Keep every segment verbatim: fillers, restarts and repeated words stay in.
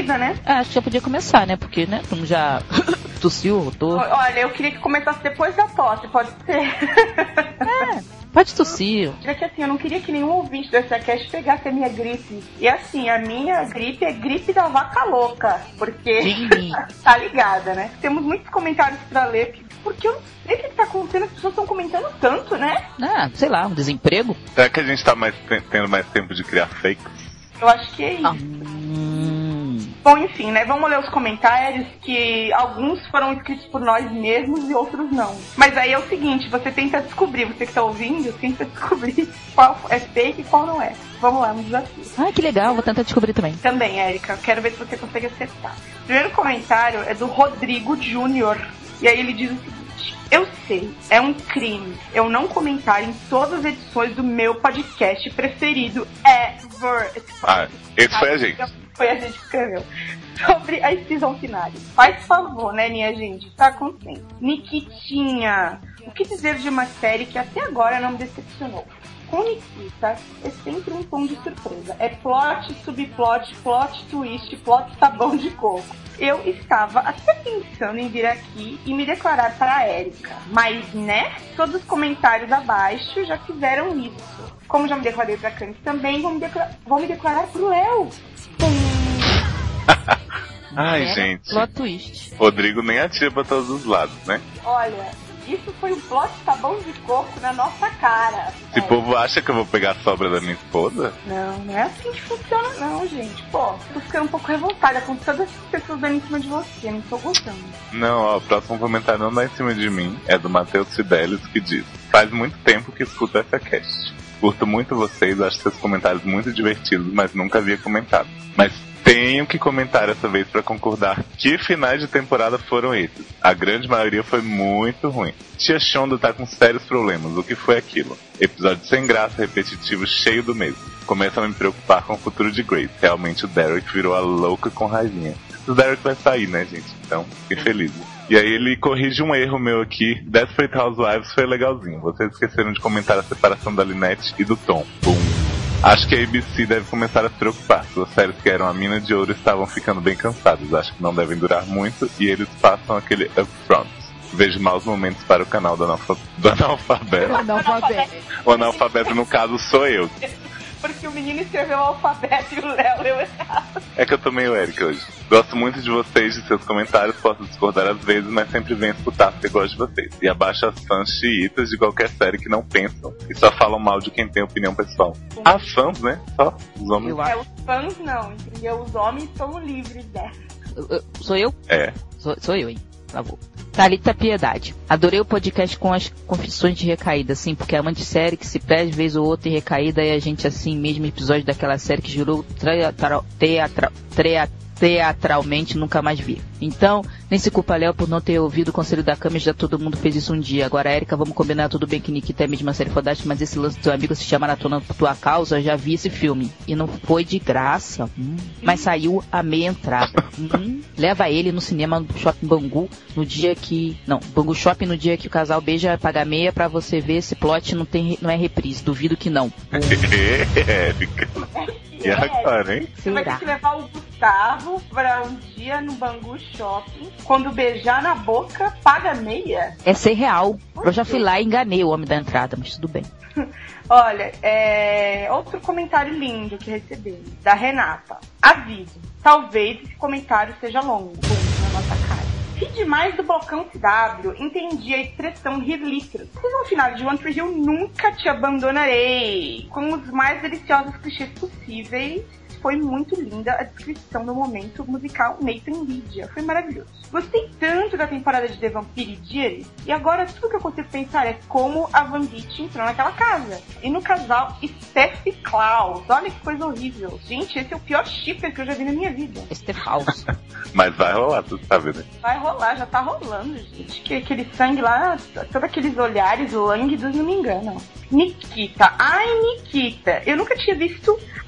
precisa, né? É, acho que já podia começar, né? Porque, né, como já tossiu, rotou. Olha, eu queria que começasse depois da tosse, pode ser. É. Pode tossir. É que assim, eu não queria que nenhum ouvinte do SciCast pegasse a minha gripe. E assim, a minha gripe é gripe da vaca louca. Porque tá ligada, né? Temos muitos comentários pra ler. Porque eu não sei o que tá acontecendo. As pessoas estão comentando tanto, né? Ah, sei lá, um desemprego. Será que a gente tá mais te- tendo mais tempo de criar fakes? Eu acho que é isso. Ah. Hum. Bom, enfim, né? Vamos ler os comentários, que alguns foram escritos por nós mesmos e outros não. Mas aí é o seguinte, você tenta descobrir, você que tá ouvindo, tenta descobrir qual é fake e qual não é. Vamos lá, um desafio. Ah, que legal, vou tentar descobrir também. Também, Érica, quero ver se você consegue acertar. O primeiro comentário é do Rodrigo Júnior. E aí ele diz o seguinte: eu sei, é um crime eu não comentar em todas as edições do meu podcast preferido ever. Esse ah, esse foi a gente. Foi a gente que escreveu. Sobre a season finale. Faz favor, né, minha gente? Tá contente. Nikitinha, o que dizer de uma série que até agora não me decepcionou? Com Nikita é sempre um tom de surpresa. É plot, subplot, plot twist, plot sabão de coco. Eu estava até pensando em vir aqui e me declarar para a Érica. Mas, né? Todos os comentários abaixo já fizeram isso. Como já me declarei pra Candice também, vou me, decla- vou me declarar pro Léo. Ai, é, gente. Plot twist. Rodrigo nem atira pra todos os lados, né? Olha, isso foi um plot sabão de coco na nossa cara. Se o é. povo acha que eu vou pegar a sobra da minha esposa... Não, não é assim que funciona não, gente. Pô, tô ficando um pouco revoltada com todas as pessoas dando em cima de você, não tô gostando. Não, ó, o próximo comentário não dá em cima de mim. É do Matheus Fidelis, que diz: faz muito tempo que escuto essa cast. Curto muito vocês, acho seus comentários muito divertidos, mas nunca havia comentado. Mas tenho que comentar essa vez pra concordar que finais de temporada foram esses. A grande maioria foi muito ruim. Tia Shonda tá com sérios problemas. O que foi aquilo? Episódio sem graça, repetitivo, cheio do mesmo. Começa a me preocupar com o futuro de Grace. Realmente o Derek virou a louca com raivinha. O Derek vai sair, né, gente? Então, fiquem felizes. E aí ele corrige um erro meu aqui. Desperate Housewives foi legalzinho. Vocês esqueceram de comentar a separação da Lynette e do Tom. Bum. Acho que a A B C deve começar a se preocupar. Suas séries que eram a mina de ouro estavam ficando bem cansadas. Acho que não devem durar muito e eles passam aquele upfront. Vejo maus momentos para o canal do, analfa... do analfabeto. O analfabeto. O analfabeto, no caso, sou eu. Porque o menino escreveu o alfabeto e o Léo leu errado. É que eu tô meio Eric hoje. Gosto muito de vocês, de seus comentários, posso discordar às vezes, mas sempre venho escutar porque gosto de vocês. E abaixo as fãs xiitas de qualquer série que não pensam e só falam mal de quem tem opinião pessoal. As fãs, né? Só os homens. Eu É, acho. os fãs não, entendeu? Os homens são livres dessa. Eu- eu- Sou eu? É. Sou, sou eu, hein? Por favor. Thalita Piedade. Adorei o podcast com as confissões de recaída, assim, porque é uma de série que se perde vez ou outra em recaída e a gente, assim, mesmo episódio daquela série que jurou teatral, teatral, teatral, teatralmente nunca mais vi. Então, nem se culpa Léo por não ter ouvido o conselho da Cama, já todo mundo fez isso um dia. Agora, Érica, vamos combinar, tudo bem que Nikita é a mesma série fodástica, mas esse lance do teu amigo se chama Maratona por tua causa, já vi esse filme. E não foi de graça, hum, mas saiu a meia entrada. Hum, leva ele no cinema no Shopping Bangu no dia que... Não, Bangu Shopping no dia que o casal beija, paga meia pra você ver esse plot, não, tem, não é reprise, duvido que não. Érica. E agora, hein? Você vai ter que levar o Gustavo pra um dia no Bangu Shopping. Quando beijar na boca, paga meia. É cem real. Eu já fui lá e enganei o homem da entrada, mas tudo bem. Olha, é... outro comentário lindo que recebemos, da Renata. Aviso, talvez esse comentário seja longo. Bum, na nossa cara. Ri demais do blocão C W, entendi a expressão rir litros. No final de One Tree Hill, nunca te abandonarei. Com os mais deliciosos clichês possíveis. Foi muito linda a descrição do momento musical Nathan Lydia. Foi maravilhoso. Gostei tanto da temporada de The Vampire Diaries. E agora tudo que eu consigo pensar é como a Van Beach entrou naquela casa. E no casal Steph e Klaus. Olha que coisa horrível. Gente, esse é o pior shipper que eu já vi na minha vida. Este é falso. Mas vai rolar, tu sabe, né? Vai rolar, já tá rolando, gente. Que aquele sangue lá, todos aqueles olhares lânguidos não me enganam. Nikita. Ai, Nikita. Eu nunca tinha visto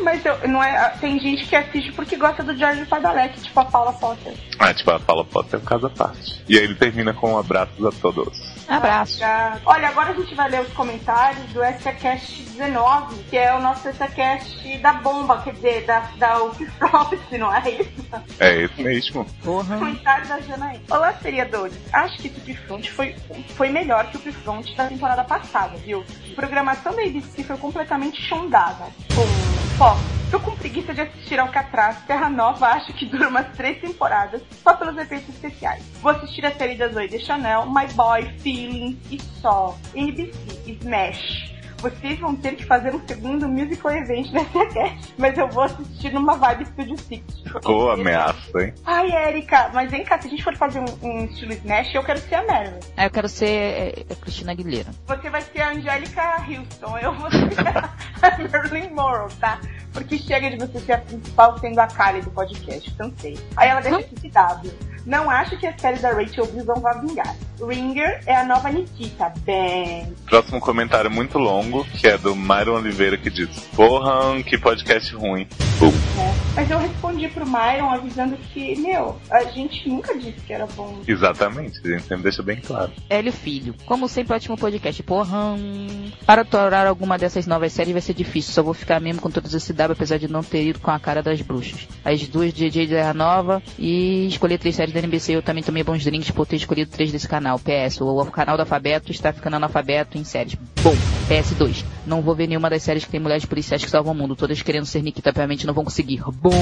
mas eu, não é, tem gente que assiste porque gosta do George Padalecki, tipo a Paula Potter. Ah, tipo, a Paula Potter é um caso à parte. E aí ele termina com abraços a todos. Abraço. Olha, agora a gente vai ler os comentários do SciCast dezenove, que é o nosso SciCast da bomba, quer dizer, da, da Upfront, não é isso? É esse mesmo. Porra. Comentário da Janaína. Olá, seriadores. Acho que esse Upfront foi, foi melhor que o Upfront da temporada passada, viu? A programação da A B C foi completamente chondada. Com foco. Tô com preguiça de assistir Alcatraz, Terra Nova, acho que dura umas três temporadas, só pelos efeitos especiais. Vou assistir a série da Zoe Deschanel, My Boy, Feelings e só. A B C, Smash. Vocês vão ter que fazer um segundo musical event nessa cast, mas eu vou assistir numa vibe Studio Six. Ô, ameaça, hein? Ai, Erika, mas vem cá, se a gente for fazer um, um estilo Smash, eu quero ser a Marilyn. É, eu quero ser é, é Cristina Aguilera. Você vai ser a Angélica Houston, eu vou ser a Marilyn Monroe, tá? Porque chega de você ser a principal sendo a Kali do podcast, cansei. Aí ela deixa aqui W. Não acho que a série da Rachel Bilson vá vingar. Ringer é a nova Nikita. Bem. Próximo comentário muito longo, que é do Myron Oliveira, que diz: porra, que podcast ruim. Bum. É, mas eu respondi pro Myron avisando que, meu, a gente nunca disse que era bom. Exatamente, a gente sempre deixa bem claro. Hélio Filho, como sempre, ótimo podcast. Porra, hum, para atorar alguma dessas novas séries vai ser difícil. Só vou ficar mesmo com todas as C W, apesar de não ter ido com a cara das bruxas. As duas de J J Terra Nova e escolher três séries da N B C. Eu também tomei bons drinks por ter escolhido três desse canal. P S, o canal do alfabeto está ficando analfabeto em séries. Bom, P S dois, não vou ver nenhuma das séries que tem mulheres policiais que salvam o mundo. Todas querendo ser Nikita, obviamente não vão conseguir. Bom,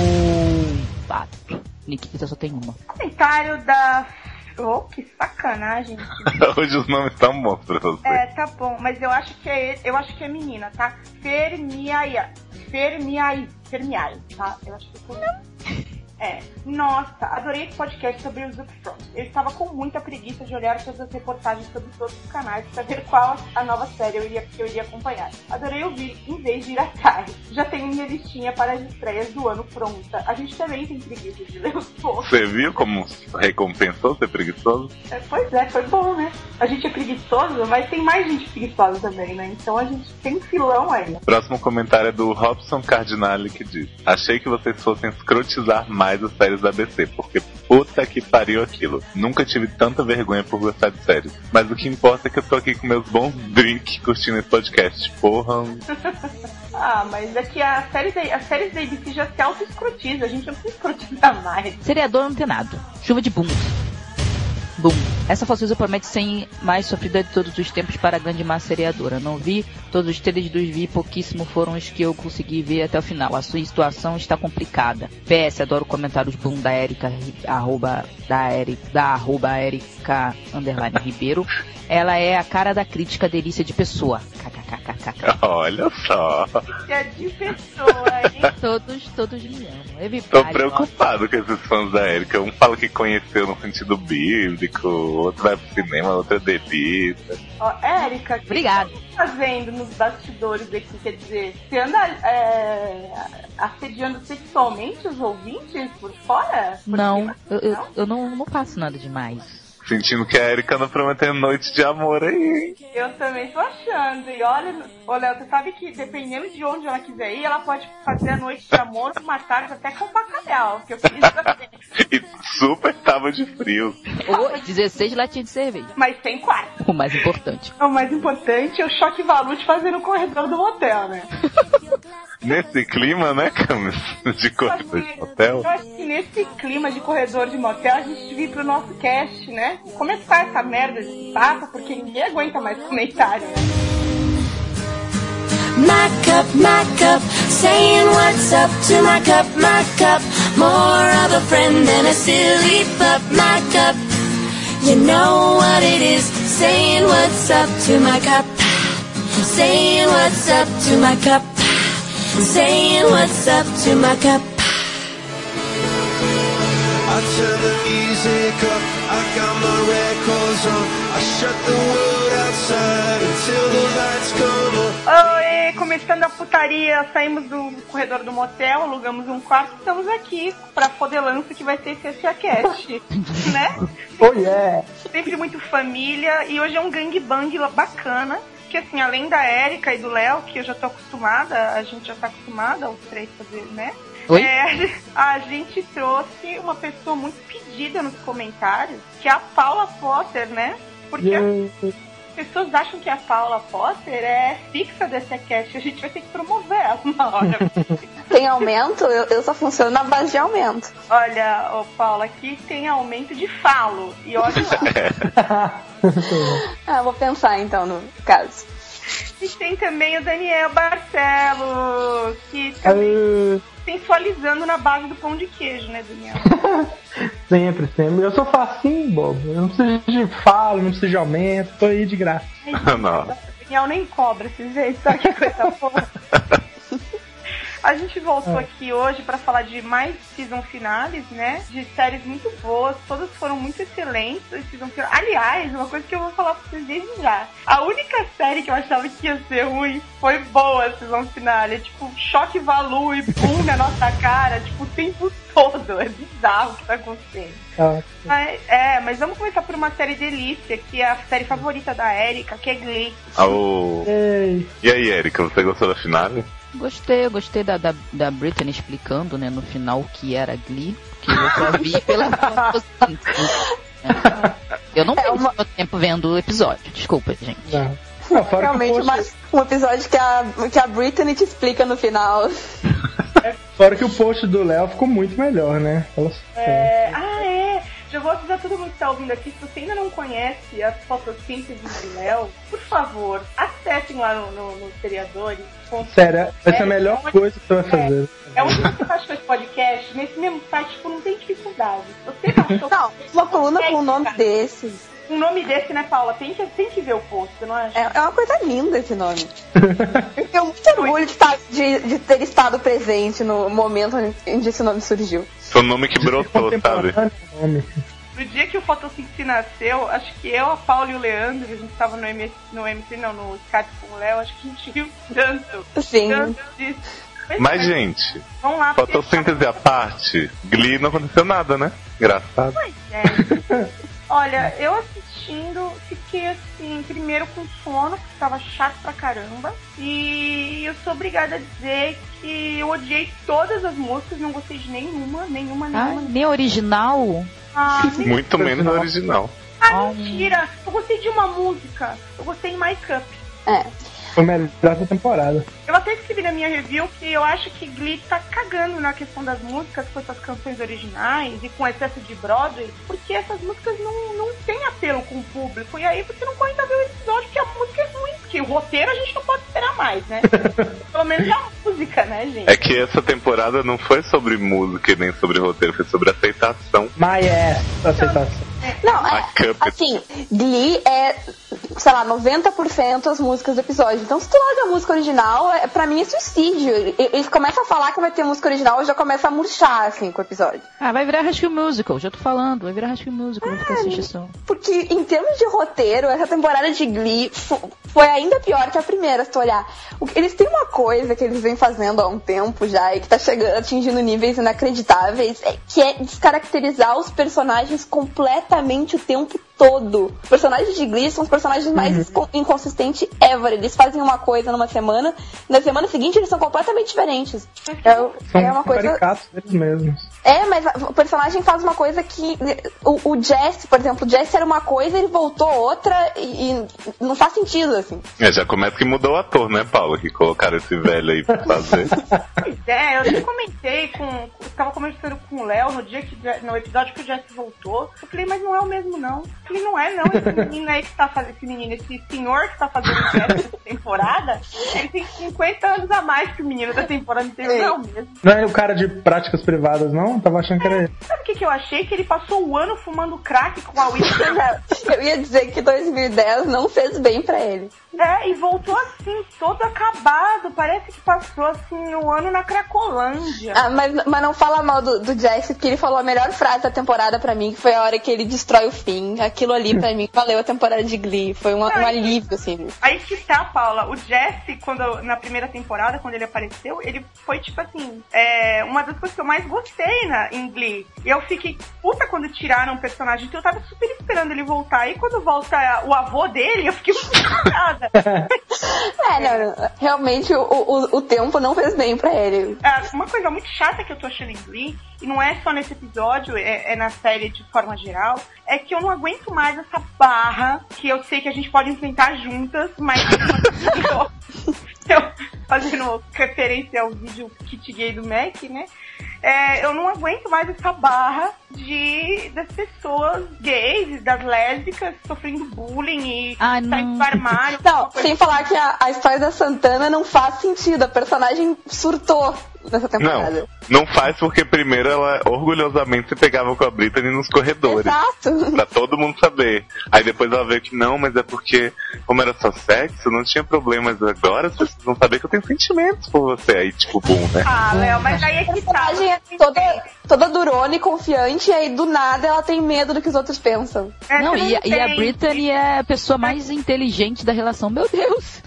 fato. Nikita só tem uma. Comentário da... Oh, que sacanagem. Hoje os nomes estão bons pra você. É, tá bom, mas eu acho que é, eu acho que é menina, tá? Fermiai. Fermiai. Fermiai, tá? Eu acho que foi... É, nossa, adorei esse podcast sobre os Upfront. Eu estava com muita preguiça de olhar todas as reportagens sobre todos os canais para ver qual a nova série eu iria, que eu iria acompanhar. Adorei ouvir em vez de ir atrás. Já tenho minha listinha para as estreias do ano pronta. A gente também tem preguiça de ler os posts. Você viu como recompensou ser preguiçoso? É, pois é, foi bom, né? A gente é preguiçoso, mas tem mais gente preguiçosa também, né? Então a gente tem um filão aí. Próximo comentário é do Robson Cardinale, que diz: achei que vocês fossem escrotizar mais as séries da A B C, porque puta que pariu aquilo. Nunca tive tanta vergonha por gostar de séries. Mas o que importa é que eu tô aqui com meus bons drinks curtindo esse podcast. Porra. Ah, mas é que a série da, as séries da A B C já se auto-escrotiza, a gente não precisa escrotizar mais. Seriador antenado. Chuva de booms. Boom. Essa falsuza promete ser mais sofrida de todos os tempos para a grande massa seriadora. Não vi todos os trailers dos vi, pouquíssimo foram os que eu consegui ver até o final. A sua situação está complicada. P S, adoro comentários boom da Erika, arroba, da Erika, da arroba Erika, underline Ribeiro. Ela é a cara da crítica, delícia de pessoa. Olha só. Delícia de pessoa, hein? Todos, todos me amam. Everybody, tô preocupado com esses fãs da Erika. Um fala que conheceu no sentido bíblico, outro vai pro cinema, outro é delícia. Ó, Erika, obrigado. O que você tá fazendo nos bastidores aqui? Quer dizer, você anda é, assediando sexualmente os ouvintes por fora? Por não, cima? eu, eu, não, eu não, não faço nada demais. Sentindo que a Erika anda prometendo noite de amor aí, hein? Eu também tô achando. E olha, ô Léo, você sabe que dependendo de onde ela quiser ir, ela pode fazer a noite de amor uma tarde até com bacalhau, que eu fiz também. E super tava de frio. Ou dezesseis latinhas de cerveja. Mas sem quarto. O mais importante. O mais importante é o choque valute fazendo o corredor do motel, né? Nesse clima, né, Camis? De corredor de motel. Eu acho que nesse clima de corredor de motel a gente devia ir pro nosso cast, né? Começar essa merda de papo, porque ninguém aguenta mais comentário, né? My cup, my cup, saying what's up to my cup, my cup. More of a friend than a silly pup, my cup. You know what it is, saying what's up to my cup. Saying what's up to my cup. Saying what's up to my cup. I turn the music up, I got my records on. I shut the world outside until the lights come on. Oi, começando a putaria, saímos do corredor do motel, alugamos um quarto, estamos aqui pra fodelança que vai ser esse SciCast, né? Oh yeah! Sempre muito família, e hoje é um gangbang bacana. que assim, além da Érica e do Léo, que eu já tô acostumada, a gente já tá acostumada, os três fazer, né? Oi? É, a gente trouxe uma pessoa muito pedida nos comentários, que é a Paula Potter, né? Porque as pessoas acham que a Paula Potter é fixa desse cast, a gente vai ter que promover ela uma hora. Tem aumento? Eu, eu só funciono na base de aumento. Olha, ô Paula, aqui tem aumento de falo. E olha lá. Ah, vou pensar então no caso. E tem também o Daniel Barcelos, que também sensualizando na base do pão de queijo, né, Daniel? Sempre, sempre. Eu sou facinho, bobo. Eu não preciso de falo, não preciso de aumento. Tô aí de graça. Não. O Daniel nem cobra esse jeito, sabe que coisa boa? A gente voltou é. aqui hoje para falar de mais season finales, né? De séries muito boas, todas foram muito excelentes. Season final. Aliás, uma coisa que eu vou falar pra vocês desde já. A única série que eu achava que ia ser ruim foi boa a season finale. Tipo, choque Valu e pum na nossa cara, tipo, o tempo todo. É bizarro o que tá acontecendo. Ah. Mas, é, mas vamos começar por uma série delícia, que é a série favorita da Érica, que é Glee. Oh. E aí, Érica, você gostou da finale? Gostei, eu gostei da, da, da Britney explicando, né, no final o que era Glee, que eu só vi pela Eu não perdi é uma... meu tempo vendo o episódio, desculpa, gente. Não. Não, realmente post... uma, um episódio que a, que a Britney te explica no final. Fora que o post do Léo ficou muito melhor, né? Ela... É... Ah, é! Já vou avisar todo mundo que tá ouvindo aqui, se você ainda não conhece as fotossíntese do Léo, por favor, acessem lá no, no, no Seriadores. Sério, vai ser a melhor é, coisa que você vai fazer. É, é onde você baixou esse podcast, nesse mesmo site, tipo, não tem dificuldade. Você baixou... Não, uma coluna com um nome desse. Um nome desse, né, Paula? Tem que, tem que ver o post, você não acha? É, é uma coisa linda esse nome. Eu tenho muito orgulho de, estar, de, de ter estado presente no momento onde esse nome surgiu. Foi um nome que brotou, sabe? No dia que o Fotossíntese nasceu, acho que eu, a Paula e o Leandro, a gente tava no M S, no M C, não, no Skype com o Léo, acho que a gente viu tanto. Sim. Tanto disso. Mas, gente, vamos lá, fotossíntese à parte, Glee não aconteceu nada, né? Engraçado. Pois é. Olha, eu assistindo, fiquei assim, primeiro com sono, porque tava chato pra caramba. E eu sou obrigada a dizer que eu odiei todas as músicas, não gostei de nenhuma, nenhuma, nenhuma. Ah, nem original? Ah, nem Muito menos a original. Ah, mentira! Eu gostei de uma música, eu gostei de My Cup. É. Foi melhor da temporada. Eu até escrevi na minha review que eu acho que Glee tá cagando na questão das músicas com essas canções originais e com excesso de Broadway, porque essas músicas não, não têm apelo com o público. E aí você não pode ver o episódio porque a música é ruim, porque o roteiro a gente não pode esperar mais, né? Pelo menos a música, né, gente? É que essa temporada não foi sobre música e nem sobre roteiro, foi sobre aceitação. Mas é, aceitação. Não, é, assim, Glee é, sei lá, noventa por cento as músicas do episódio. Então, se tu larga a música original, é, pra mim é suicídio. Eles começam a falar que vai ter música original e já começa a murchar, assim, com o episódio. Ah, vai virar High School Musical, já tô falando, vai virar High School Musical, vai ficar assistindo. Porque, em termos de roteiro, essa temporada de Glee foi ainda pior que a primeira, se tu olhar. Eles têm uma coisa que eles vêm fazendo há um tempo já e que tá chegando, atingindo níveis inacreditáveis, que é descaracterizar os personagens completamente o tempo todo. Os personagens de Glee são os personagens mais uhum. inconsistentes ever. Eles fazem uma coisa numa semana, na semana seguinte eles são completamente diferentes. É, são é uma coisa. Caricatos deles mesmos. É, mas o personagem faz uma coisa que o, o Jesse, por exemplo, o Jesse era uma coisa, ele voltou outra e, e não faz sentido, assim. É, já começa que mudou o ator, né, Paulo? Que colocaram esse velho aí pra fazer. Pois é, eu já comentei com. Eu tava conversando com o Léo no dia que no episódio que o Jesse voltou. Eu falei, mas não é o mesmo, não. Eu falei, não é, não. Esse menino aí que tá fazendo, esse menino, esse senhor que tá fazendo o Jesse dessa temporada, ele tem cinquenta anos a mais que o menino da temporada inteira, não é o mesmo. Não é o cara de práticas privadas, não? Tava achando que era ele. Sabe o que, que eu achei? Que ele passou o ano fumando crack com a Whitney. Eu ia dizer que dois mil e dez não fez bem pra ele. É, e voltou assim, todo acabado. Parece que passou assim o ano na Cracolândia. Ah, mas, mas não fala mal do, do Jesse, porque ele falou a melhor frase da temporada pra mim, que foi a hora que ele destrói o fim. Aquilo ali pra mim valeu a temporada de Glee. Foi um, um alívio, assim. Aí que tá, Paula. O Jesse, quando, na primeira temporada, quando ele apareceu, ele foi tipo assim, é, uma das coisas que eu mais gostei Sabrina em Glee. E eu fiquei puta quando tiraram o personagem, então eu tava super esperando ele voltar. E quando volta o avô dele, eu fiquei muito chateada. É, não, realmente o, o, o tempo não fez bem pra ele. É, uma coisa muito chata que eu tô achando em Glee, e não é só nesse episódio, é, é na série de forma geral, é que eu não aguento mais essa barra que eu sei que a gente pode enfrentar juntas, mas eu, fazendo referência ao vídeo kit gay do Mac, né? É, eu não aguento mais essa barra de das pessoas gays, das lésbicas sofrendo bullying e Ai, saindo do armário. Não, sem falar que a, a história da Santana não faz sentido. A personagem surtou nessa temporada. Não, não faz porque primeiro ela orgulhosamente se pegava com a Brittany nos corredores. Exato. Pra todo mundo saber. Aí depois ela veio que não, mas é porque, como era só sexo, não tinha problema. Mas agora as pessoas vão saber que eu tenho sentimentos por você. Aí, tipo, boom, né? Ah, Léo, mas aí é A que tá. personagem é toda, toda durona e confiante, e aí do nada ela tem medo do que os outros pensam. É, Não, você e, a- e a tem- Brittany é a pessoa mais inteligente da relação. Meu Deus!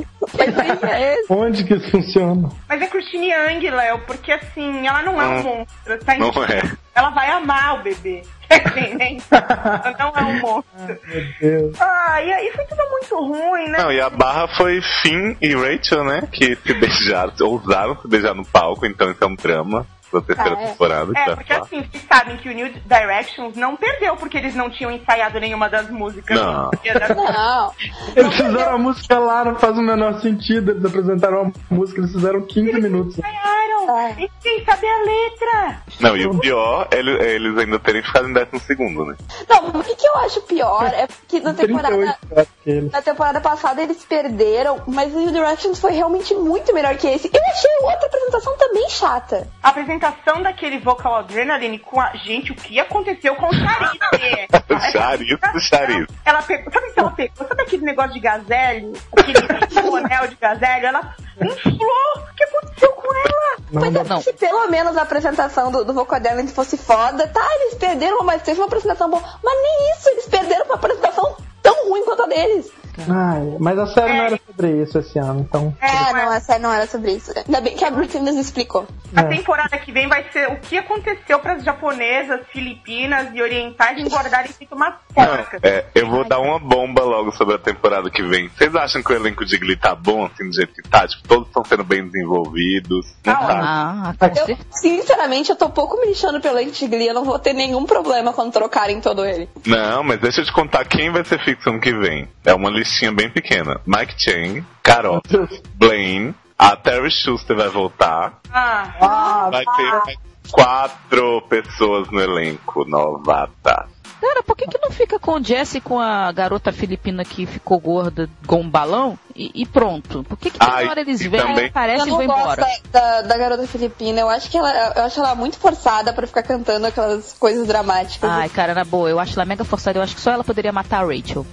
Que é esse? Onde que isso funciona? Mas é Christine Yang, Léo, porque assim, ela não é um Não. monstro, tá Não entendendo? é. Ela vai amar o bebê, tá entendendo? Ela não é um monstro. Meu Deus. Ah, e aí foi tudo muito ruim, né? Não, e a barra foi Finn e Rachel, né? Que se beijaram, ousaram se beijar no palco, então isso é um drama da terceira Ah, é. temporada. que É, vai porque falar. assim, vocês sabem que o New Directions não perdeu porque eles não tinham ensaiado nenhuma das músicas. Não. Não. Eles fizeram a música lá, não faz o menor sentido. Eles apresentaram a música, eles fizeram quinze minutos. Ensaiaram! É. E quem sabe a letra? Não, e o pior é ele- é eles ainda terem ficado em décimo segundo, né? Não, o que, que eu acho pior é que na trinta e temporada, oito eu acho que eles. na temporada passada eles perderam, mas o New Directions foi realmente muito melhor que esse. Eu achei a outra apresentação também chata. A apresentação daquele Vocal Adrenaline com a... Gente, o que aconteceu com o Charisse? Charisse, Charisse. Ela pegou... Sabe o que ela pegou? Sabe aquele negócio de gazélio? Aquele bonel de gazélio? Ela inflou. O que aconteceu com ela? Não, Pois é, não. se pelo menos a apresentação do, do Vocodellen fosse foda, tá, eles perderam, mas teve uma apresentação boa. Mas nem isso, eles perderam uma apresentação tão ruim quanto a deles. Ai, mas a série não era sobre isso esse ano, então. É, não, a série não era sobre isso. Ainda bem que a Britney nos explicou. A É. temporada que vem vai ser o que aconteceu para as japonesas, filipinas e orientais engordarem feito uma porca. Não, é, eu vou dar uma bomba logo sobre a temporada que vem. Vocês acham que o elenco de Glee tá bom, assim, do jeito que tá? Tipo, todos estão sendo bem desenvolvidos. Não Tá tá. Ah, com Eu, certeza. sinceramente, eu tô pouco me lixando pelo Antigli, eu não vou ter nenhum problema quando trocarem todo ele. Não, mas deixa eu te contar quem vai ser fixo ano que vem. É uma listinha bem pequena. Mike Chang, Carol, Blaine, a Terry Schuster vai voltar. Ah, Ah, Vai ter mais quatro pessoas no elenco novatas. Cara, por que que não fica com o Jesse, com a garota filipina que ficou gorda com um balão e, e pronto? Por que que toda Ai, hora eles e vêm, também- aparecem eu e não vão gosto embora? da, da, da garota filipina, eu acho que ela, eu acho ela muito forçada pra ficar cantando aquelas coisas dramáticas. Ai, cara, na boa, eu acho ela mega forçada. Eu acho que só ela poderia matar a Rachel.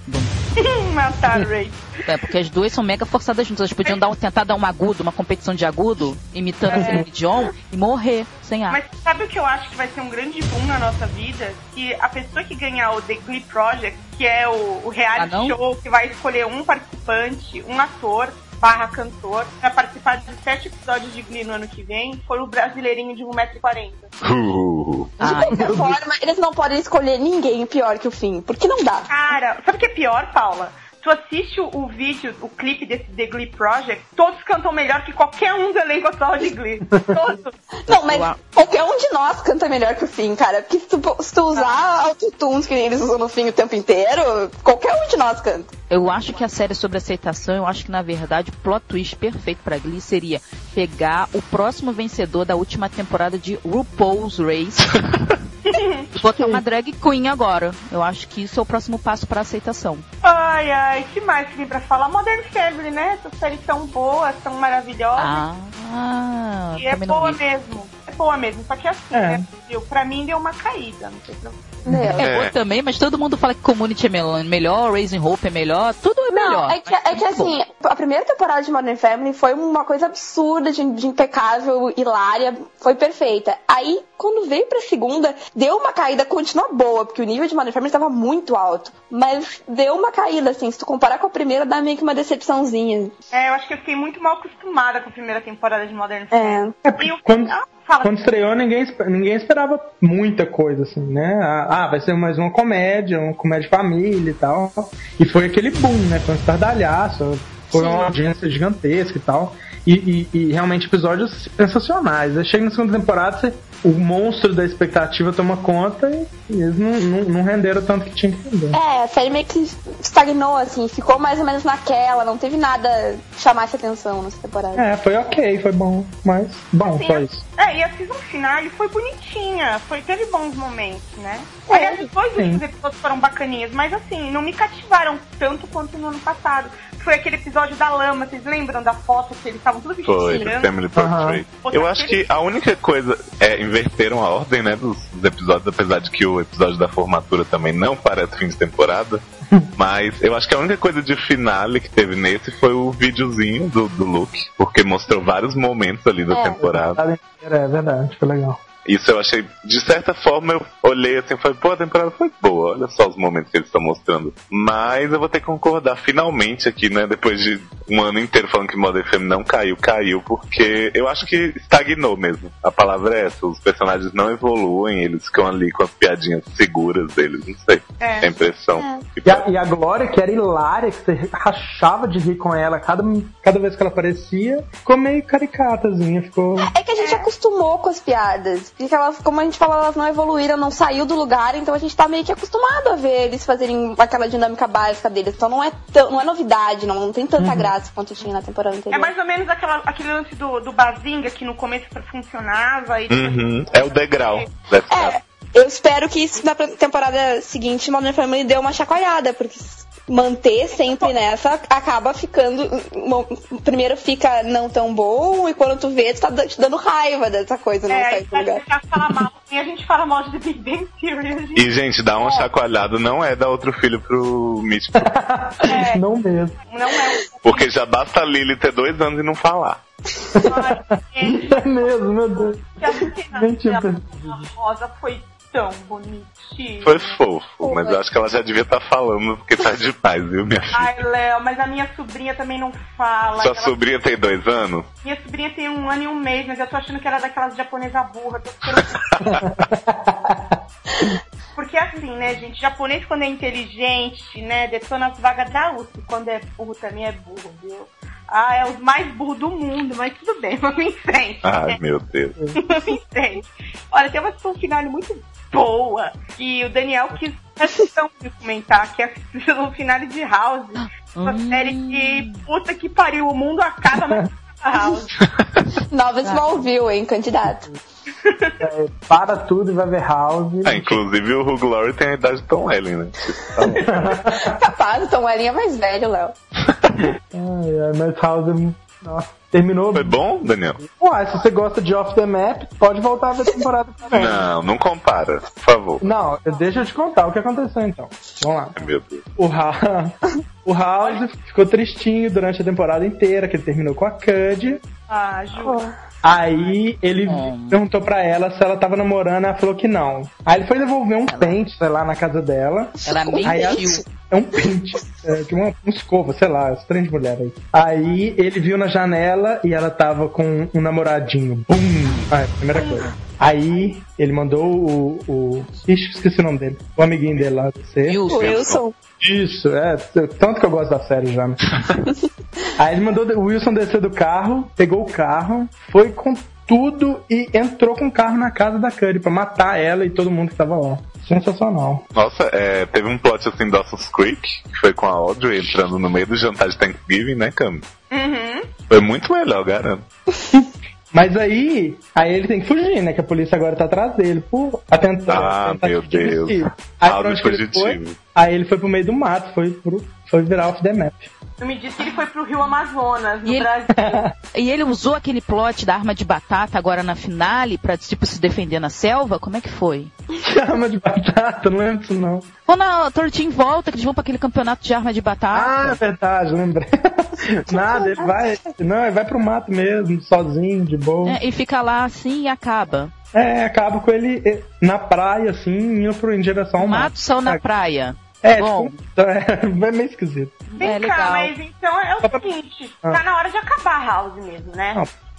matar a Ray. É, porque as duas são mega forçadas juntas. Elas podiam dar um, tentar dar um agudo, uma competição de agudo, imitando a Celine Dion, e morrer sem ar. Mas sabe o que eu acho que vai ser um grande boom na nossa vida? Que a pessoa que ganhar o The Glee Project, que é o, o reality Ah, não? show que vai escolher um participante, um ator barra cantor, pra participar de sete episódios de Glee no ano que vem, foi o brasileirinho de um metro e quarenta. Uh, De Ai, qualquer forma, eles não podem escolher ninguém pior que o Finn, porque não dá. Cara, sabe o que é pior, Paula? Tu assiste o, o vídeo, o clipe desse The Glee Project, todos cantam melhor que qualquer um do elenco atual de Glee. Todos. Não, mas Uau. qualquer um de nós canta melhor que o Finn, cara. Porque se tu, se tu usar autotunes que nem eles usam no Finn o tempo inteiro, qualquer um de nós canta. eu acho que a série sobre aceitação, eu acho que na verdade o plot twist perfeito pra Glee seria pegar o próximo vencedor da última temporada de RuPaul's Race e botar uma drag queen agora. Eu acho que isso é o próximo passo pra aceitação. Ai, ai, que mais que tem pra falar? Modern Family, né? Essas séries tão boas, tão maravilhosas. Ah, e é também não boa vi. mesmo. É boa mesmo. Só que assim, É. né? Viu? Pra mim deu uma caída. Não sei se eu... Meu. É boa É. também, mas todo mundo fala que Community é mel- melhor, Raising Hope é melhor, tudo é Não, melhor. é que, mas é que muito bom. assim, a primeira temporada de Modern Family foi uma coisa absurda, de, de impecável, hilária, foi perfeita. Aí, quando veio pra segunda, deu uma caída, continua boa, porque o nível de Modern Family tava muito alto. Mas deu uma caída, assim, se tu comparar com a primeira, dá meio que uma decepçãozinha. É, eu acho que eu fiquei muito mal acostumada com a primeira temporada de Modern Family. É. É E porque o quando, final Fala. Quando estreou, ninguém, ninguém esperava muita coisa, assim, né? Ah, vai ser mais uma comédia, uma comédia de família e tal. E foi aquele boom, né? Foi um estardalhaço, foi Sim. uma audiência gigantesca e tal. E, e, e realmente episódios sensacionais. Aí chega na segunda temporada, você, o monstro da expectativa toma conta e, e eles não, não, não renderam tanto que tinha que render. É, a série meio que estagnou, assim, ficou mais ou menos naquela, não teve nada que chamasse atenção nessa temporada. É, foi ok, foi bom, mas bom, Sim, só isso. É, e a season finale foi bonitinha, foi, teve bons momentos, né? É, Aliás, os dois sim. últimos episódios foram bacaninhas, mas assim, não me cativaram tanto quanto no ano passado. Foi aquele episódio da lama, vocês lembram da foto que eles estavam tudo vestidos Foi, de do branco? Family Portrait. Uhum. Eu acho que a única coisa é inverteram a ordem, né, dos, dos episódios, apesar de que o episódio da formatura também não parece fim de temporada. Mas eu acho que a única coisa de finale que teve nesse foi o videozinho do, do Luke, porque mostrou vários momentos ali da É. temporada. É verdade, foi legal. Isso eu achei, de certa forma, eu olhei assim e falei, pô, a temporada foi boa, olha só os momentos que eles estão mostrando. Mas eu vou ter que concordar finalmente aqui, né, depois de um ano inteiro falando que Modern Family não caiu, caiu, porque eu acho que estagnou mesmo. A palavra é essa, os personagens não evoluem, eles ficam ali com as piadinhas seguras deles, não sei. É. É a impressão. É. que E a, e a Glória, que era hilária, que você rachava de rir com ela cada, cada vez que ela aparecia, ficou meio caricatazinha, ficou... É que a gente acostumou com as piadas. Porque elas, como a gente falou, elas não evoluíram, não saiu do lugar, então a gente tá meio que acostumado a ver eles fazerem aquela dinâmica básica deles. Então não é, tão, não é novidade, não, não tem tanta Uhum. graça quanto tinha na temporada anterior. É mais ou menos aquela, aquele lance do, do Bazinga, que no começo funcionava e Uhum, é o degrau dessa É, eu espero que isso na temporada seguinte Modern Family dê uma chacoalhada, porque manter sempre nessa acaba ficando. Primeiro fica não tão bom, e quando tu vê, tu tá te dando raiva dessa coisa, não É, sai aí do a lugar. gente já fala mal, e a gente fala mal de The Big Bang Theory. A gente... E, gente, dar uma chacoalhada não é dar outro filho pro Mitch. É. Não mesmo. Não é Porque já basta a Lily ter dois anos e não falar. um... gente, É mesmo, meu Deus. que a cena Nem tinha da percebido. Rosa foi tão bonitinha. Foi fofo, mas eu acho que ela já devia estar falando, porque tá demais, viu, minha filha? Ai, Léo, mas a minha sobrinha também não fala. Sua Ela- sobrinha tem dois anos? Minha sobrinha tem um ano e um mês, mas eu tô achando que ela é daquelas japonesa burra. Tô ficando... Porque assim, né, gente, japonês quando é inteligente, né, detona as vagas da U S P. Quando é burro também é burro, viu? Ah, é os mais burros do mundo, mas tudo bem, vamos em frente. Ai, meu Deus. Vamos em frente. Olha, tem uma sessão final muito boa que o Daniel quis questão de comentar, que é a sessão final de House. Uma Hum. série que, puta que pariu, o mundo acaba na House. Nova Smallville, hein, candidato. É, para tudo e vai ver House. Ah, inclusive o Hugh Laurie tem a idade de Tom Welling, né? Capaz, o Tom Welling é mais velho, Léo. Ai, ai, mas House é muito... Nossa, terminou. Foi bom, Daniel? Ué, se você gosta de Off the Map, pode voltar a ver a temporada também. Não, não compara, por favor. Não, deixa eu te contar o que aconteceu então. Vamos lá. Ai, meu Deus. O House, o House ficou tristinho durante a temporada inteira, que ele terminou com a Cud. Ah, Ju. Aí ele Hum. perguntou pra ela se ela tava namorando, ela falou que não. Aí ele foi devolver um pente, sei lá, na casa dela. Ela Aí ela- mentiu. É um pente, é, que uma, uma escova, sei lá, esse trem de mulher aí. Aí ele viu na janela e ela tava com um namoradinho. Bum! Ah, primeira coisa. Aí ele mandou o. o ixi, esqueci o nome dele. O amiguinho dele lá, você. Wilson. Wilson. Isso, é. Tanto que eu gosto da série já, né? Aí ele mandou o Wilson descer do carro, pegou o carro, foi com tudo e entrou com o carro na casa da Cuddy pra matar ela e todo mundo que tava lá. Sensacional. Nossa, é, teve um plot assim, Dawson's Creek, que foi com a Audrey entrando no meio do jantar de Thanksgiving, né, Cam? Uhum. Foi muito melhor, garanto. Mas aí, aí ele tem que fugir, né? Que a polícia agora tá atrás dele por atentar. Ah, meu Deus. Aí Áudio pra onde que ele foi? fugitivo. Aí ele foi pro meio do mato, foi, pro, foi virar off the map. Tu me disse que ele foi pro Rio Amazonas, no E ele- Brasil. E ele usou aquele plot da arma de batata agora na finale pra, tipo, se defender na selva? Como é que foi? Arma de batata, não lembro disso não. Ou na Tortinha em volta, que eles vão pra aquele campeonato de arma de Ah, é batata. verdade, lembrei. Nada, ele vai. Não, ele vai pro mato mesmo, sozinho, de boa. É, e fica lá assim e acaba. É, acaba com ele eh, na praia, assim, indo pro, em direção ao O mato saiu na praia. É, Bom. tipo, é, é meio esquisito. Vem É cá, legal. mas então é o seguinte, Ah. tá na hora de acabar a House mesmo, né? Não,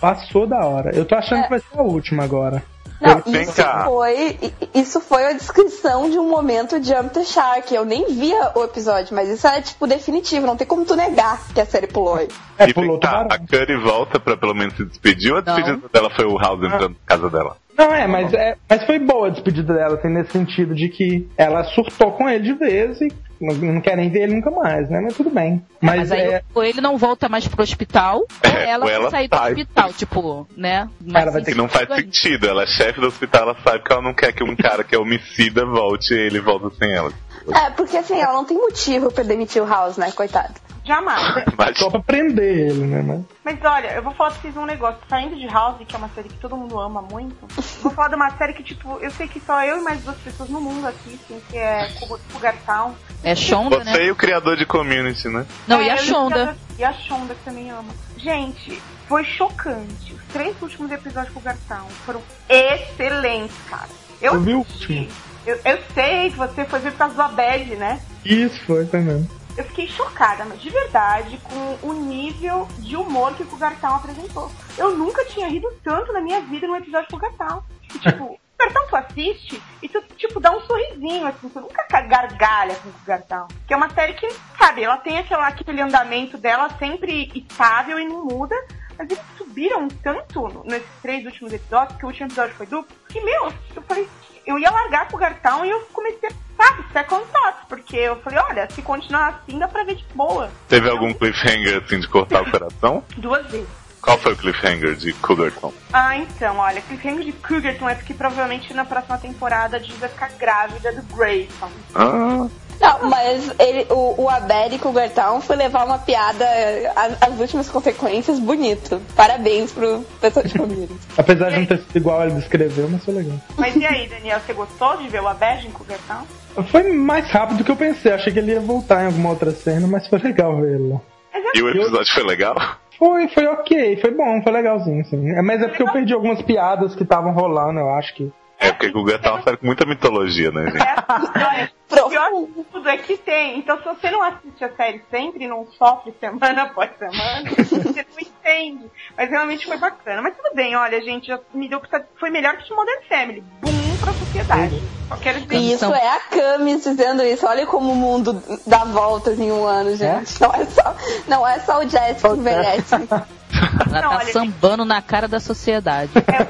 Passou da hora. Eu tô achando É. que vai ser a última agora. Não, Vem isso cá. foi, isso foi a descrição de um momento Jump the Shark. Eu nem via o episódio, mas isso é, tipo, definitivo. Não tem como tu negar que a série pulou aí. É, E pulou o vem cá, tubarão. a Curry volta pra pelo menos se despedir ou a Não. despedida dela foi o House entrando na casa dela? Não, é, mas, é, mas foi boa a despedida dela, assim, nesse sentido de que ela surtou com ele de vez e não, não quer nem ver ele nunca mais, né? Mas tudo bem. Mas, Mas aí é, ou ele não volta mais pro hospital, ou É, ela ou vai ela sair do sai. hospital, tipo, né? Ela vai ter Que não faz sentido. Ela é chefe do hospital, ela sabe que ela não quer que um cara que é homicida volte e ele volta sem ela. É, porque assim, ela não tem motivo pra demitir o House, né, coitado. Jamais. Mas só pra prender ele, né? Mas... Mas olha, eu vou falar pra vocês um negócio. Saindo de House, que é uma série que todo mundo ama muito, eu vou falar de uma série que, tipo, eu sei que só eu e mais duas pessoas no mundo assistem, que é Cougar Town. É Shonda, você né? e o criador de Community, né? Não, É, e a eu Shonda. E a Shonda, que também ama. Gente, foi chocante. Os três últimos episódios de Cougar Town foram excelentes, cara. Eu, Eu vi o assisti. último. Eu, eu sei que você foi ver por causa do Abed, né? Isso foi também. Eu fiquei chocada, mas de verdade, com o nível de humor que o Cougar Town apresentou. Eu nunca tinha rido tanto na minha vida num episódio de Cougar Town. E, tipo, Cougar Town tu assiste e tu, tipo, dá um sorrisinho, assim, tu nunca gargalha com o Cougar Town. Que é uma série que, sabe, ela tem aquela, aquele andamento dela sempre estável e não muda. Mas eles subiram tanto nesses três últimos episódios, que o último episódio foi duplo, que, meu, eu falei, eu ia largar com o Gartown e eu comecei a, sabe, second thoughts, porque eu falei, olha, se continuar assim, dá pra ver de boa. Teve algum cliffhanger, assim, de cortar o coração? Duas vezes. Qual foi o cliffhanger de Cougarton? Ah, então, olha, cliffhanger de Cougarton é porque provavelmente na próxima temporada a Jill vai ficar grávida do Grayson. Ah, Não, mas ele, o, o Abed com o Gertown foi levar uma piada às, às últimas consequências bonito. Parabéns pro pessoal de Community. Apesar de não ter sido igual ele descreveu, mas foi legal. Mas e aí, Daniel, você gostou de ver o Abed em Cougarton? Foi mais rápido do que eu pensei. Achei que ele ia voltar em alguma outra cena, mas foi legal ver ele lá. e o episódio foi legal? Foi, foi ok, foi bom, foi legalzinho, assim. É, mas é porque eu perdi algumas piadas que estavam rolando, eu acho que. É porque Cougarton é uma série com muita mitologia, né, gente? É, olha, o pior de tudo é que tem. Então, se você não assiste a série sempre, não sofre semana após semana, você não entende. Mas realmente foi bacana. Mas tudo bem, olha, gente, já me deu pra... foi melhor que de Modern Family. Boom pra sociedade. Só quero dizer E isso é a Camis dizendo isso. Olha como o mundo dá voltas em um ano, gente. É? Não, é só, não é só o Jess que envelhece. Ela Não, tá olha, sambando na cara da sociedade.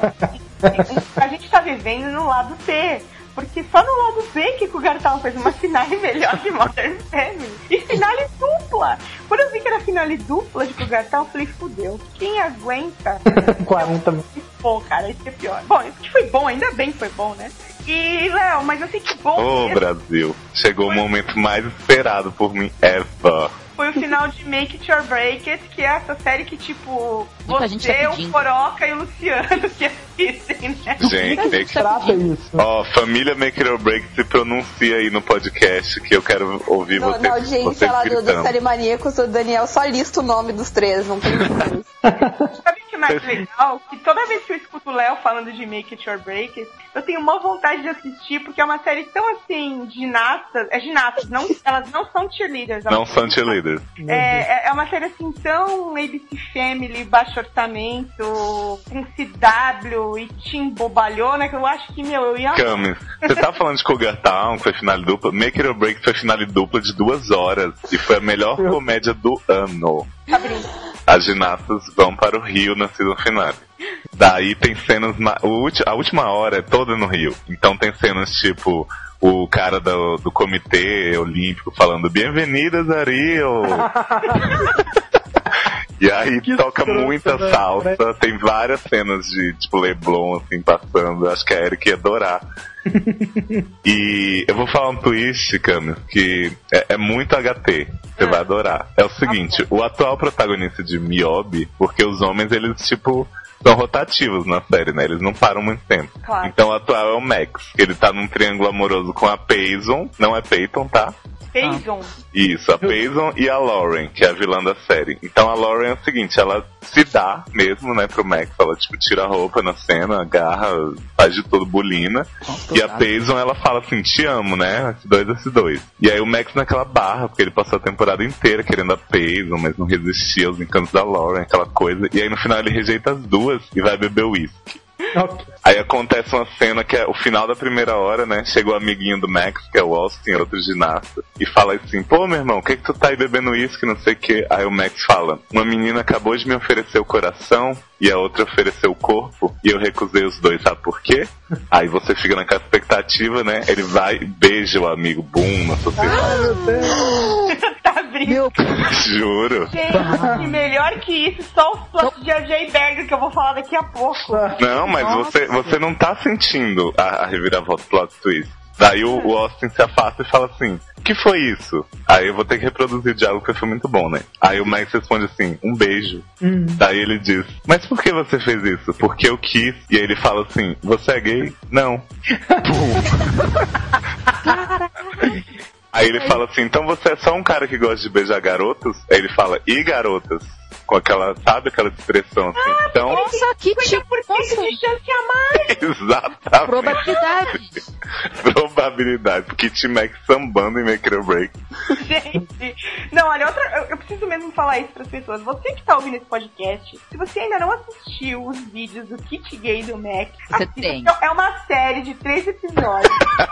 É, a gente tá vivendo no lado B. Porque só no lado B que o Gartal fez uma finale melhor de Modern Family. E finale dupla. Quando eu vi que era finale dupla de Cougartown, eu falei, fudeu. Quem aguenta? quarenta minutos. Bom, cara, isso que é pior. Bom, isso que foi bom, ainda bem que foi bom, né? E, Léo, mas eu sei que bom. Ô, que Brasil, chegou o momento mais esperado por mim ever. foi o final de Make It or Break It, que é essa série que, tipo, Muita gente tá você, o pedindo. Coroca e o Luciano que assistem, né? Gente, make... Trata isso. Ó, família Make It or Break, se pronuncia aí no podcast que eu quero ouvir No, vocês, na audiência vocês lá do, do gritando. Série Maníacos, o Daniel só lista o nome dos três, não tem números. Sabe o que é mais legal? Que toda vez que eu escuto o Léo falando de Make It or Break It, eu tenho uma vontade de assistir, porque é uma série tão assim, ginastas, é ginastas, não, elas não são cheerleaders. Não são cheerleaders. É, é uma série assim tão A B C Family, baixo orçamento, com C W e Tim Bobalhona, que eu acho que, meu, eu ia... Camis, você tá falando de Cougartown, que foi finale dupla? Make It or Break It foi finale dupla de duas horas e foi a melhor comédia do ano. As ginastas vão para o Rio na season finale. Daí tem cenas, na, o ulti, a última hora é toda no Rio. Então tem cenas tipo o cara do, do comitê olímpico falando Bem-vindas a Rio. E aí Que toca escroto, muita velho. salsa, tem várias cenas de tipo Leblon assim passando, acho que a Erika ia adorar. E eu vou falar um twist, Camis, que é, é muito H T, você vai adorar. É o seguinte, o atual protagonista de Miobi, porque os homens eles tipo são rotativos na série, né? Eles não param muito tempo. Claro. Então o atual é o Max, ele tá num triângulo amoroso com a Payson, não é Peyton, tá? Payson. Isso, a Payson e a Lauren, que é a vilã da série. Então a Lauren é o seguinte, ela se dá mesmo, né, pro Max. Ela, tipo, tira a roupa na cena, agarra, faz de todo bulina. E a Payson, ela fala assim, te amo, né, S dois, S dois. E aí o Max naquela barra, porque ele passou a temporada inteira querendo a Payson, mas não resistia aos encantos da Lauren, aquela coisa. E aí no final ele rejeita as duas e vai beber uísque. Okay. Aí acontece uma cena que é o final da primeira hora, né? Chega o amiguinho do Max, que é o Austin, outro ginasta, e fala assim, pô, meu irmão, o que que tu tá aí bebendo uísque, não sei o que. Aí o Max fala, uma menina acabou de me oferecer o coração e a outra ofereceu o corpo e eu recusei os dois, sabe por quê? Aí você fica naquela expectativa, né? Ele vai e beija o amigo Boom na sociedade. Ah, meu Deus. Tá brincando. Juro. Gente, melhor que isso, só o plot de R J Berger que eu vou falar daqui a pouco. Não, mas você, você não tá sentindo a, a reviravolta plot twist. Daí o, o Austin se afasta e fala assim, o que foi isso? Aí eu vou ter que reproduzir o diálogo porque foi muito bom, né? Aí o Max responde assim, um beijo. Hum. Daí ele diz, mas por que você fez isso? Porque eu quis. E aí ele fala assim, você é gay? Não. Aí ele fala assim, então você é só um cara que gosta de beijar garotos? Aí ele fala, e garotas? Com aquela, sabe, aquela expressão assim. Ah, então, nossa, que tipo nossa. de chance a mais. Exatamente. Probabilidade. Probabilidade. Porque T-Max sambando em Make It or Break. Gente, não, olha, outra, eu, eu preciso mesmo falar isso pras pessoas. Você que tá ouvindo esse podcast, se você ainda não assistiu os vídeos do Kit Gay do Mac, você assista, tem. É uma série de três episódios.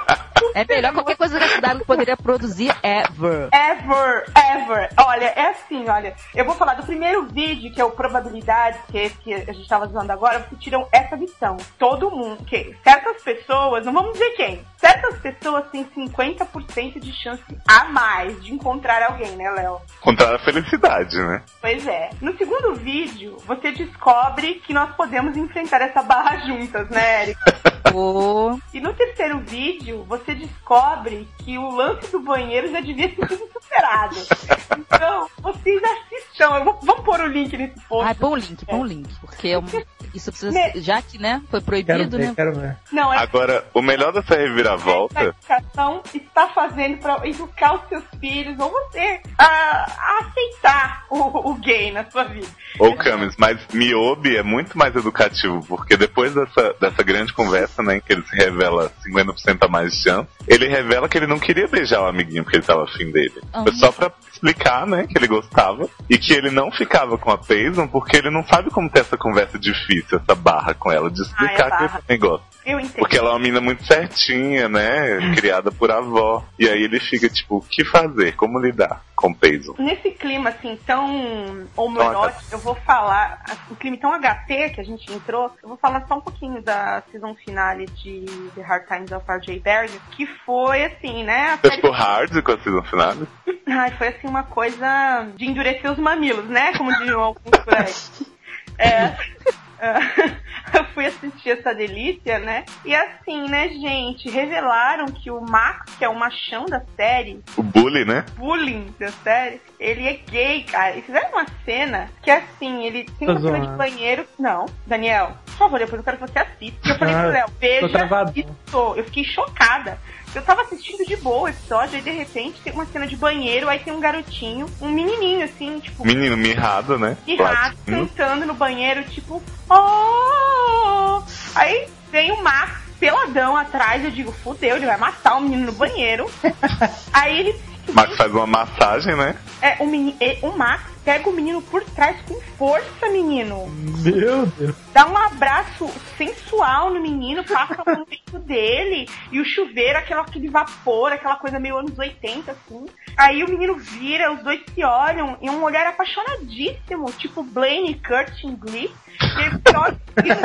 É melhor qualquer coisa que a W poderia produzir ever. Ever, ever. Olha, é assim, olha. Eu vou falar do primeiro vídeo, que é o Probabilidade, que é esse que a gente tava usando agora, vocês tiram essa visão. Todo mundo, que certas pessoas, não vamos dizer quem, certas pessoas têm cinquenta por cento de chance a mais de encontrar alguém, né, Léo? Encontrar a felicidade, né? Pois é. No segundo vídeo, você descobre que nós podemos enfrentar essa barra juntas, né, Eric? Oh. E no terceiro vídeo, você descobre que o lance do banheiro já devia ter sido superado. Então, vocês assistam. Eu vou, vamos pôr o link nesse post. Ah, põe o link, põe o link. Porque é um, isso precisa Me... ser, já que, né, foi proibido, quero ver, né? Quero ver. Não, é Agora, o melhor dessa reviravolta... A educação está fazendo para educar os seus filhos, ou você, a, a aceitar o, o gay na sua vida. Ou Camis, mas Miobi é muito mais educativo, porque depois dessa, dessa grande conversa, né, em que ele se revela cinquenta por cento a mais de chance, ele revela que ele não queria beijar o amiguinho porque ele tava afim dele. Uhum. Foi só pra explicar, né, que ele gostava, e que ele não ficava com a Payson porque ele não sabe como ter essa conversa difícil, essa barra com ela, de explicar ah, é que ele também gosta. Eu entendo. Porque ela é uma menina muito certinha, né, criada por avó. E aí ele fica tipo, o que fazer? Como lidar com Payson? Nesse clima assim tão homoerótico, eu vou falar, o clima tão H T que a gente entrou, eu vou falar só um pouquinho da season finale de The Hard Times of R J Berger, que foi assim, né? Você ficou hard com a season finale? Ai, foi assim uma coisa de endurecer os mamilos, né? Como diriam alguns por aí. É... eu fui assistir essa delícia, né? E assim, né, gente, revelaram que o Max, que é o machão da série, o bully, né? Bullying da série, ele é gay, cara. E fizeram uma cena que assim, ele tem uma cena de banheiro. Não, Daniel, por favor, depois eu quero que você assista. Eu falei pro Léo, veja isso. Eu fiquei chocada. Eu tava assistindo de boa o episódio, aí de repente tem uma cena de banheiro, aí tem um garotinho, um menininho assim, tipo... Menino mirrado, né? Mirrado, sentando no banheiro, tipo... Oh! Aí vem o Max peladão atrás, eu digo, fudeu, ele vai matar o menino no banheiro. Aí ele... O Max faz uma massagem, né? É, o, meni... o Max pega o menino por trás com força, menino. Meu Deus. Dá um abraço sensual no menino, passa a mão no peito dele, e o chuveiro, aquele, aquele vapor, aquela coisa meio anos oitenta, assim. Aí o menino vira, os dois se olham, e um olhar apaixonadíssimo, tipo Blaine e Kurt em Glee. E ele olha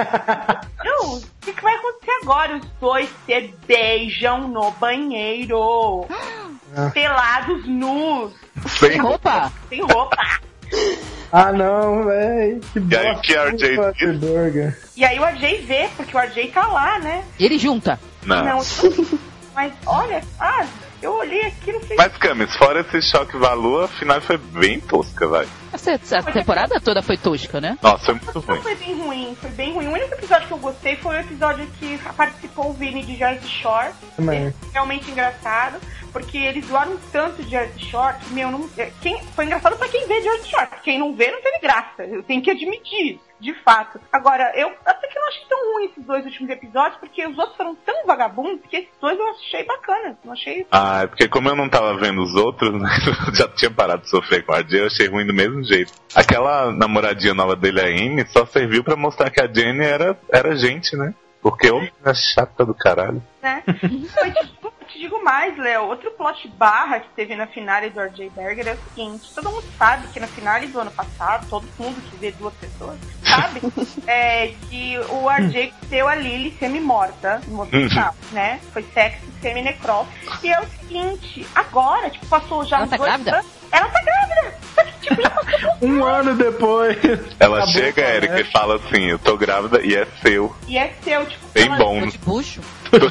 e não, o que, que vai acontecer agora? Os dois se beijam no banheiro. Ah. Pelados, nus. Sem roupa? Sem roupa. Ah, não, véi. Que e aí, que R J E aí o R J vê, porque o R J tá lá, né? E ele junta. Não. não mas olha, ah, Eu olhei aquilo e falei... Mas, Camis, fora esse choque valor, a final foi bem tosca, vai. Essa, essa temporada toda foi tosca, né? Nossa, foi muito ruim. Foi bem ruim, foi bem ruim. O único episódio que eu gostei foi o episódio que participou o Vini de Jersey Shore. Também. Realmente engraçado, porque eles zoaram tanto de Jersey Shore que, meu, não, quem, foi engraçado pra quem vê Jersey Shore. Quem não vê, não teve graça. Eu tenho que admitir, de fato. Agora, eu até que não achei tão ruim esses dois últimos episódios, porque os outros foram tão vagabundos que esses dois eu achei bacana. Não achei... Ah, é porque como eu não tava vendo os outros, né, eu já tinha parado de sofrer com a Jay, eu achei ruim do mesmo jeito. Aquela namoradinha nova dele, a Amy, só serviu pra mostrar que a Jenny era, era gente, né? Porque eu é chata do caralho. Né? Eu te, te digo mais, Léo. Outro plot barra que teve na finale do R J Berger é o seguinte: todo mundo sabe que na finale do ano passado, todo mundo que vê duas pessoas sabe é, que o R J deu a Lily semi-morta no hospital, né? Foi sexo semi-necrófilo. E é o seguinte: agora, tipo, passou já Ela tá dois grávida? anos. Ela tá grávida! Só que, tipo, já passou Um ano depois. Ela Acabou chega, com a Erika, e Erika. fala assim, eu tô grávida e é seu. E é seu, tipo. Bem ela- bom. Tô de bucho.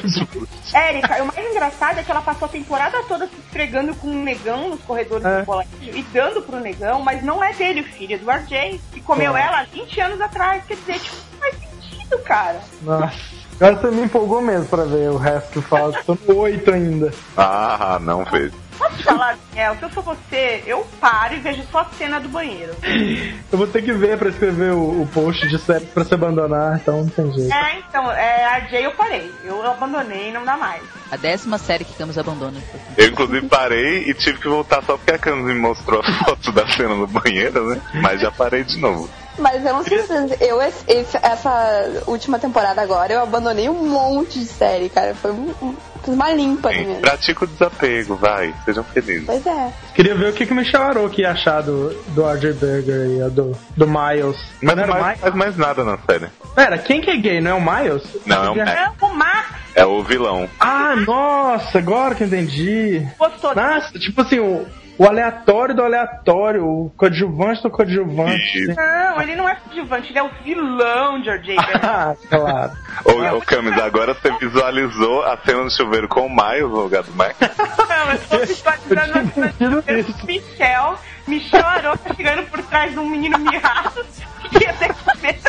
Érica, o mais engraçado é que ela passou a temporada toda se esfregando com um negão nos corredores É. do colégio e dando pro negão, mas não é dele o filho, é do R J, que comeu É. ela há vinte anos atrás. Quer dizer, tipo, não faz sentido, cara. Nossa. Agora você me empolgou mesmo pra ver o resto que falta. Tô no oito ainda. Ah, não vejo. Posso te falar, Daniel, se eu sou você, eu paro e vejo só a cena do banheiro. Eu vou ter que ver pra escrever o, o post de série pra se abandonar, então não tem jeito. É, então, é, a R J eu parei. Eu abandonei, não dá mais. A décima série que Camus abandona. Eu, inclusive, parei e tive que voltar só porque a Camis me mostrou a foto da cena no banheiro, né? Mas já parei de novo. Mas eu não sei se eu, esse- essa última temporada agora, eu abandonei um monte de série, cara. Foi um- um- uma limpa Sim, mesmo. pratica o desapego, vai. Sejam felizes. Pois é. Queria ver o que, que o Michel Aroki ia achar do, do R J Berger e a do, do Miles. Mas não não era o faz, Miles? faz mais nada na série. Pera, quem que é gay? Não é o Miles? Não, é o Max. Não, o Max É o vilão. Ah, nossa, agora que eu entendi. gostou. Nossa, tipo assim, o, o aleatório do aleatório, o coadjuvante do coadjuvante. Isso. Não, ele não é coadjuvante, ele é o vilão de R J Berger. Ah, claro. Ô, ô Camis, agora você visualizou a cena do chuveiro com o Miles no lugar do Max? Não, eu tô visualizando a cena do Michel, Michel Aroca chegando por trás de um menino mirrado que ia ter que ver.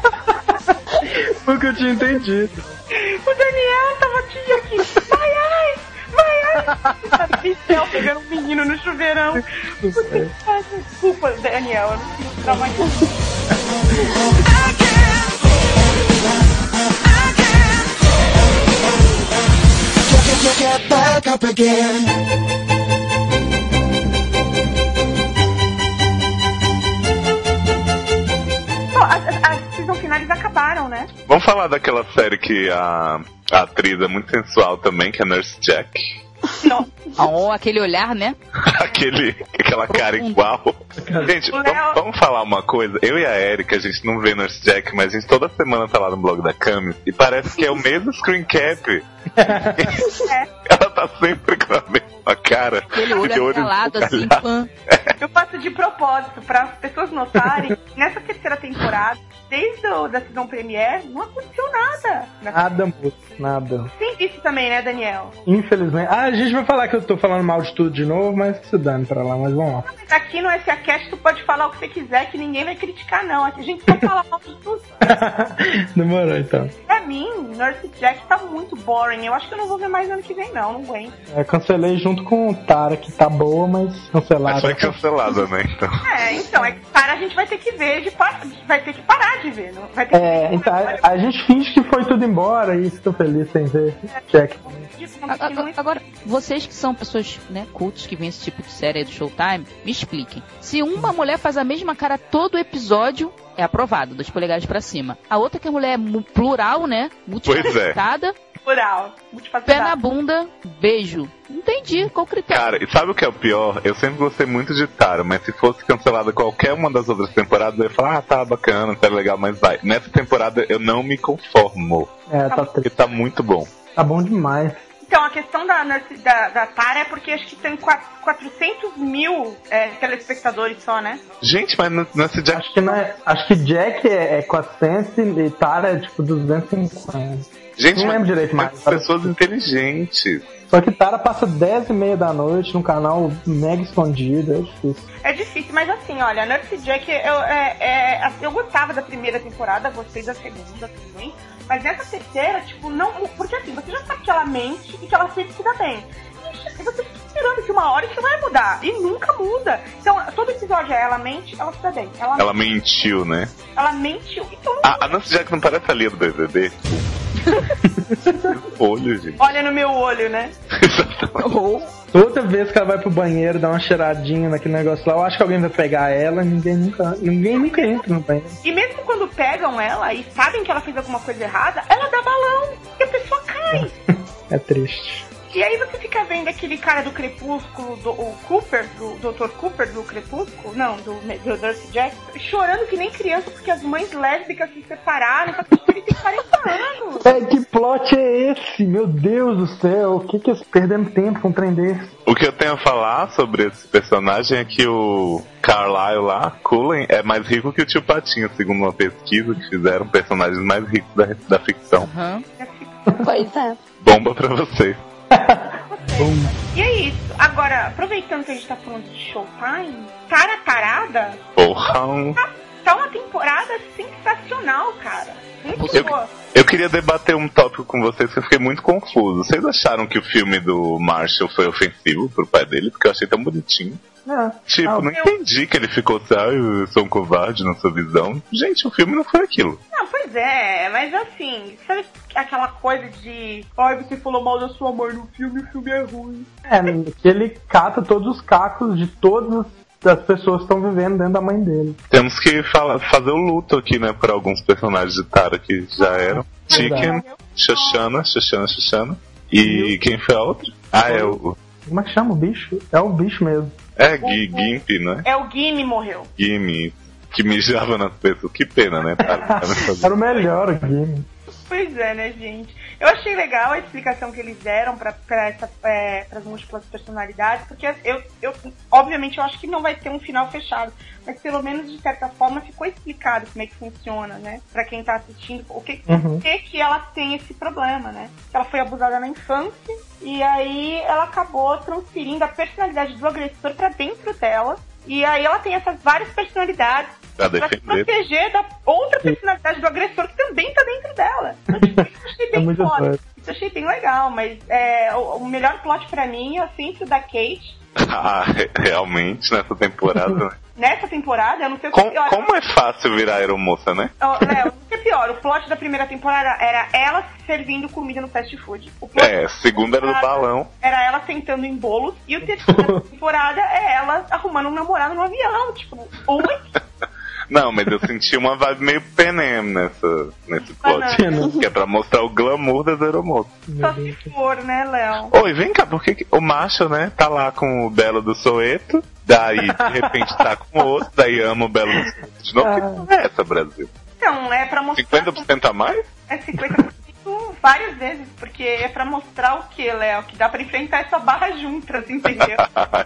Foi o que eu tinha entendido. O Daniel tava aqui, aqui, vai, ai, vai, ai. Michel pegando um menino no chuveirão. Puta que pariu. Desculpa, Daniel, eu não quis trabalhar. Get back up again. Bom, as, as season finais acabaram, né? Vamos falar daquela série que a, a atriz é muito sensual também, que é Nurse Jack. Não. Oh, aquele olhar, né? Aquele, aquela cara igual. Gente, O Léo- vamos, vamos falar uma coisa. Eu e a Erika, a gente não vê Nurse Jack, mas a gente toda semana tá lá no blog da Camis e parece que é o mesmo screen cap. É. Ela tá sempre com a mesma cara. Aquele olho de olho arregalado assim, esbugalhado. pã. Eu faço de propósito, para as pessoas notarem que nessa terceira temporada, desde o, da season premiere, não aconteceu nada. Nada, moço, nada. Tem isso também, né, Daniel? Infelizmente. Ah, a gente vai falar que eu tô falando mal de tudo de novo, mas que se dane pra lá, mas vamos lá. Aqui no S A Cast tu pode falar o que você quiser, que ninguém vai criticar, não. Aqui a gente só fala mal de tudo. Demorou então. Pra mim, Nurse Jack tá muito boring. Eu acho que eu não vou ver mais ano que vem, não. Não aguento. É, cancelei junto com o Tara, que tá boa, mas Mas cancelada. foi cancelada, né? Então. É, então, é que para a gente vai ter que ver, de par... vai ter que parar de ver. Não vai ter É, que então a, a gente finge que foi tudo embora e estou feliz sem ver. Check. A- a- Agora, vocês que são pessoas, né, cultos que veem esse tipo de série aí do Showtime, me expliquem. Se uma mulher faz a mesma cara todo episódio, é aprovado, dois polegares pra cima. A outra que a mulher é mu- plural, né, multifacetada, Plural. pé na Multifacetada. bunda, beijo. Entendi, qual o critério? Cara, e sabe o que é o pior? Eu sempre gostei muito de Tara, mas se fosse cancelada qualquer uma das outras temporadas, eu ia falar, ah, tá bacana, tá legal, mas vai. Nessa temporada eu não me conformo, É, tá porque triste. tá muito bom. Tá bom demais. Então, a questão da, Nurse- da, da Tara é porque acho que tem quatro- quatrocentos mil é, telespectadores só, né? Gente, mas no- nesse Jack... Acho que, não é, acho que Jack é, é quatrocentos e Tara é tipo duzentos e cinquenta. Gente, Não mas lembro direito mais. são pessoas inteligentes. Só que Tara passa dez e meia da noite num canal mega escondido, é difícil. É difícil, mas assim, olha, Nurse Jack, eu, é, é, eu gostava da primeira temporada, gostei da segunda também, mas nessa terceira, tipo, não... Porque assim, você já sabe que ela mente e que ela sempre se dá bem. E você fica esperando que uma hora isso vai mudar, e nunca muda. Então, todo episódio é ela mente, ela se dá bem. Ela, ela mentiu, né? Ela mentiu, então... A, a Nurse Jack não parece a Lia do B B B? Olho, gente. Olha no meu olho, né? Toda vez que ela vai pro banheiro, dá uma cheiradinha naquele negócio lá, eu acho que alguém vai pegar ela, ninguém nunca, ninguém nunca entra no banheiro. E mesmo quando pegam ela e sabem que ela fez alguma coisa errada, ela dá balão e a pessoa cai. É triste. E aí você fica vendo aquele cara do Crepúsculo, do, o Cooper, do doutor Cooper do Crepúsculo, não, do, do Nurse Jack, chorando que nem criança porque as mães lésbicas se separaram, ele tem quarenta anos. É, que plot é esse? Meu Deus do céu, o que que eles perdendo tempo com um trem desse? O que eu tenho a falar sobre esse personagem é que o Carlisle lá, Cullen, é mais rico que o Tio Patinho, segundo uma pesquisa que fizeram, personagens mais ricos da, da ficção. Uhum. Pois é. Bomba pra você. E é isso. Agora, aproveitando que a gente tá falando de Showtime, Tara Tarada Porra. tá, tá uma temporada sensacional, cara. Muito Eu, boa. eu queria debater um tópico com vocês que eu fiquei muito confuso. Vocês acharam que o filme do Marshall foi ofensivo pro pai dele? Porque eu achei tão bonitinho. Ah, Tipo, ah, não entendi que ele ficou assim, ah, eu sou um covarde na sua visão. Gente, o filme não foi aquilo. Não, pois é, mas assim, sabe aquela coisa de ai, você falou mal da sua mãe no filme, o filme é ruim. É, que ele cata todos os cacos de todas as pessoas que estão vivendo dentro da mãe dele. Temos que fala, fazer o luto aqui, né, para alguns personagens de Tara que já eram. Chicken, Shoshana, Shoshana, Shoshana. E quem foi a outra? Ah, é o... Como é que chama o bicho? É o bicho mesmo. É, G- Gimp, né? É o Gimme morreu. Gimme, que mijava nas pessoas. Que pena, né? Tara? Era o melhor aqui. Pois é, né, gente? Eu achei legal a explicação que eles deram para é, as múltiplas personalidades, porque eu, eu, obviamente, eu acho que não vai ter um final fechado, mas pelo menos, de certa forma, ficou explicado como é que funciona, né? Pra quem tá assistindo, o que, Uhum. que, que ela tem esse problema, né? Ela foi abusada na infância, e aí ela acabou transferindo a personalidade do agressor pra dentro dela, e aí ela tem essas várias personalidades Pra pra se defender. proteger da outra personalidade do agressor que também tá dentro dela. Então, isso eu achei É bem muito foda. foda. Isso eu achei bem legal, mas é, o, o melhor plot pra mim é sempre o da Kate. Ah, re- realmente, nessa temporada. Nessa temporada, eu não sei o que Com, é pior. como é fácil virar aeromoça, né? Ó, Léo, o que é pior? O plot da primeira temporada era ela servindo comida no fast food. O plot É, da segunda era do temporada balão. Era ela sentando em bolos. E o terceiro da temporada é ela arrumando um namorado no avião. Tipo, oi? Não, mas eu senti uma vibe meio Penem nessa, nesse plot. Ah, Que é pra mostrar o glamour das aeromoças. Só se for, né, Léo? Oi, vem cá, por que que o macho, né, tá lá com o Belo do Soeto, daí de repente tá com o outro, daí ama o Belo do Soeto de novo? Que porra é essa, Brasil? Então, é pra mostrar... cinquenta por cento a mais? É cinquenta por cento várias vezes, porque é pra mostrar o que, Léo? Que dá pra enfrentar essa barra juntas, entendeu?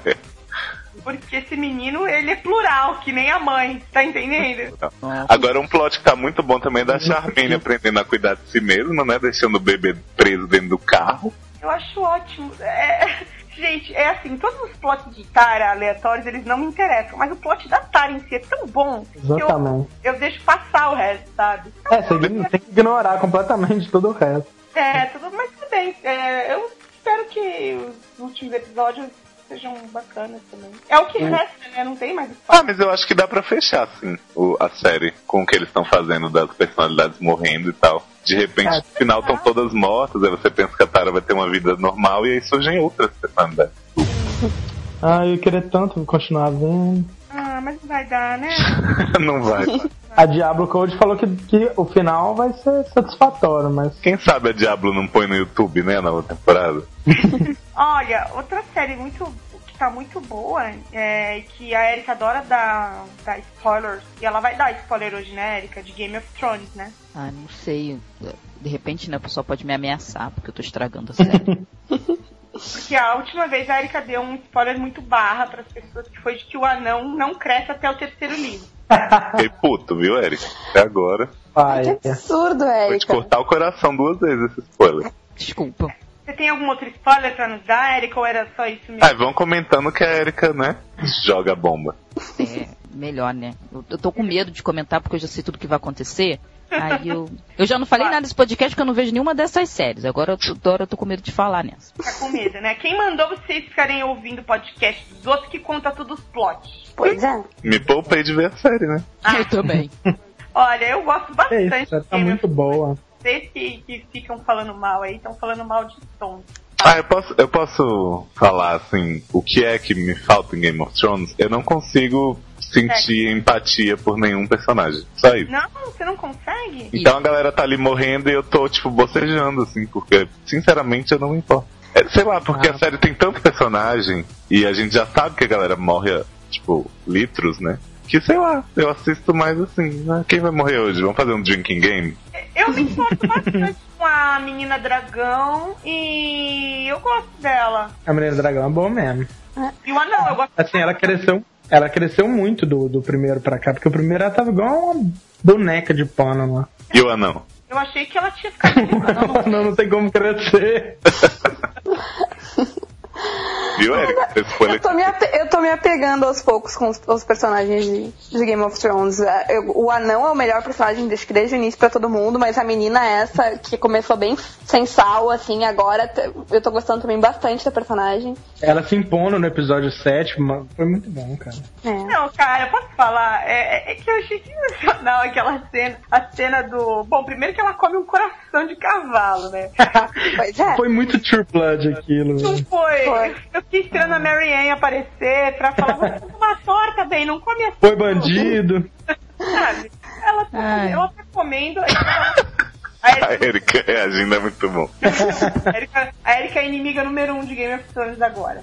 Porque esse menino, ele é plural, que nem a mãe, tá entendendo? Agora um plot que tá muito bom também é da Charmaine aprendendo a cuidar de si mesma, né, deixando o bebê preso dentro do carro. Eu acho ótimo. É... Gente, é assim, todos os plots de Tara aleatórios, eles não me interessam, mas o plot da Tara em si é tão bom Exatamente. que eu, eu deixo passar o resto, sabe? É, você tem que ignorar completamente todo o resto. É, tudo, mas tudo bem. É, eu espero que os últimos episódios sejam bacanas também. É o que Hum. resta, né? Não tem mais Ah, espaço. mas eu acho que dá pra fechar, sim, o, a série com o que eles estão fazendo das personalidades morrendo e tal. De repente, É. no final estão todas mortas, aí você pensa que a Tara vai ter uma vida normal e aí surgem outras personalidades. Ah, eu queria tanto continuar vendo. Ah, mas não vai dar, né? Não vai. A Diablo Code falou que, que o final vai ser satisfatório, mas... Quem sabe a Diablo não põe no YouTube, né, na outra temporada? Olha, outra série muito que tá muito boa, é que a Erika adora dar, dar spoilers, e ela vai dar spoiler hoje, né, Erika, de Game of Thrones, né? Ah, não sei. De repente, né, o pessoal pode me ameaçar porque eu tô estragando a série. Porque a última vez a Erika deu um spoiler muito barra pras pessoas, que foi de que o anão não cresce até o terceiro livro. Fiquei puto, viu, Eric? Até agora. Pai, Que absurdo, Vou te Érica. cortar o coração duas vezes esse spoiler. Desculpa. Você tem algum outro spoiler pra nos dar, Erika, ou era só isso mesmo? Ah, vão comentando que a Erika, né, joga bomba. É, melhor, né? Eu, eu tô com medo de comentar porque eu já sei tudo que vai acontecer. Aí eu. Eu já não falei nada desse podcast porque eu não vejo nenhuma dessas séries. Agora eu tô, agora eu tô com medo de falar nessa. Fica com medo, né? Quem mandou vocês ficarem ouvindo podcast dos outros que conta tudo os plots? Pois é. Me poupei de ver a série, né? Ah, eu também. Olha, eu gosto bastante. É isso, tá muito boa. Vocês que, que ficam falando mal aí, estão falando mal de tom. Ah, eu posso, eu posso falar, assim, o que é que me falta em Game of Thrones? Eu não consigo sentir é. empatia por nenhum personagem. Só isso. Não, você não consegue? Então a galera tá ali morrendo e eu tô, tipo, bocejando, assim, porque, sinceramente, eu não me importo. É, sei lá, porque ah. a série tem tanto personagem e a gente já sabe que a galera morre, tipo, litros, né? Que, sei lá, eu assisto mais assim, né? Quem vai morrer hoje? Vamos fazer um drinking game? Eu me importo bastante com a menina dragão e eu gosto dela. A menina dragão é boa mesmo. E o anão, eu gosto. Assim, ela cresceu, ela cresceu muito do, do primeiro pra cá, porque o primeiro ela tava igual uma boneca de pano lá. E o anão? Eu achei que ela tinha ficado... não, não, não tem como crescer. Viu, Erika? Eu tô, me ape- eu tô me apegando aos poucos com os, os personagens de, de Game of Thrones. Eu, o anão é o melhor personagem desde, desde o início pra todo mundo, mas a menina essa, que começou bem sem sal, assim, agora t- eu tô gostando também bastante da personagem. Ela se impondo no episódio sete, mas foi muito bom, cara. É. Não, cara, posso falar? É, é que eu achei sensacional aquela cena. A cena do... Bom, primeiro que ela come um coração de cavalo, né? Pois é. Foi muito True Blood aquilo. Não foi. Foi. Eu fiquei esperando a Mary Ann aparecer pra falar, você uma torta, bem, não come assim. Foi bandido. Sabe? Ela tá, ela tá comendo... Aí ela... A Erika reagindo é muito bom. A Erika, a Erika é a inimiga número um de Game of Thrones agora.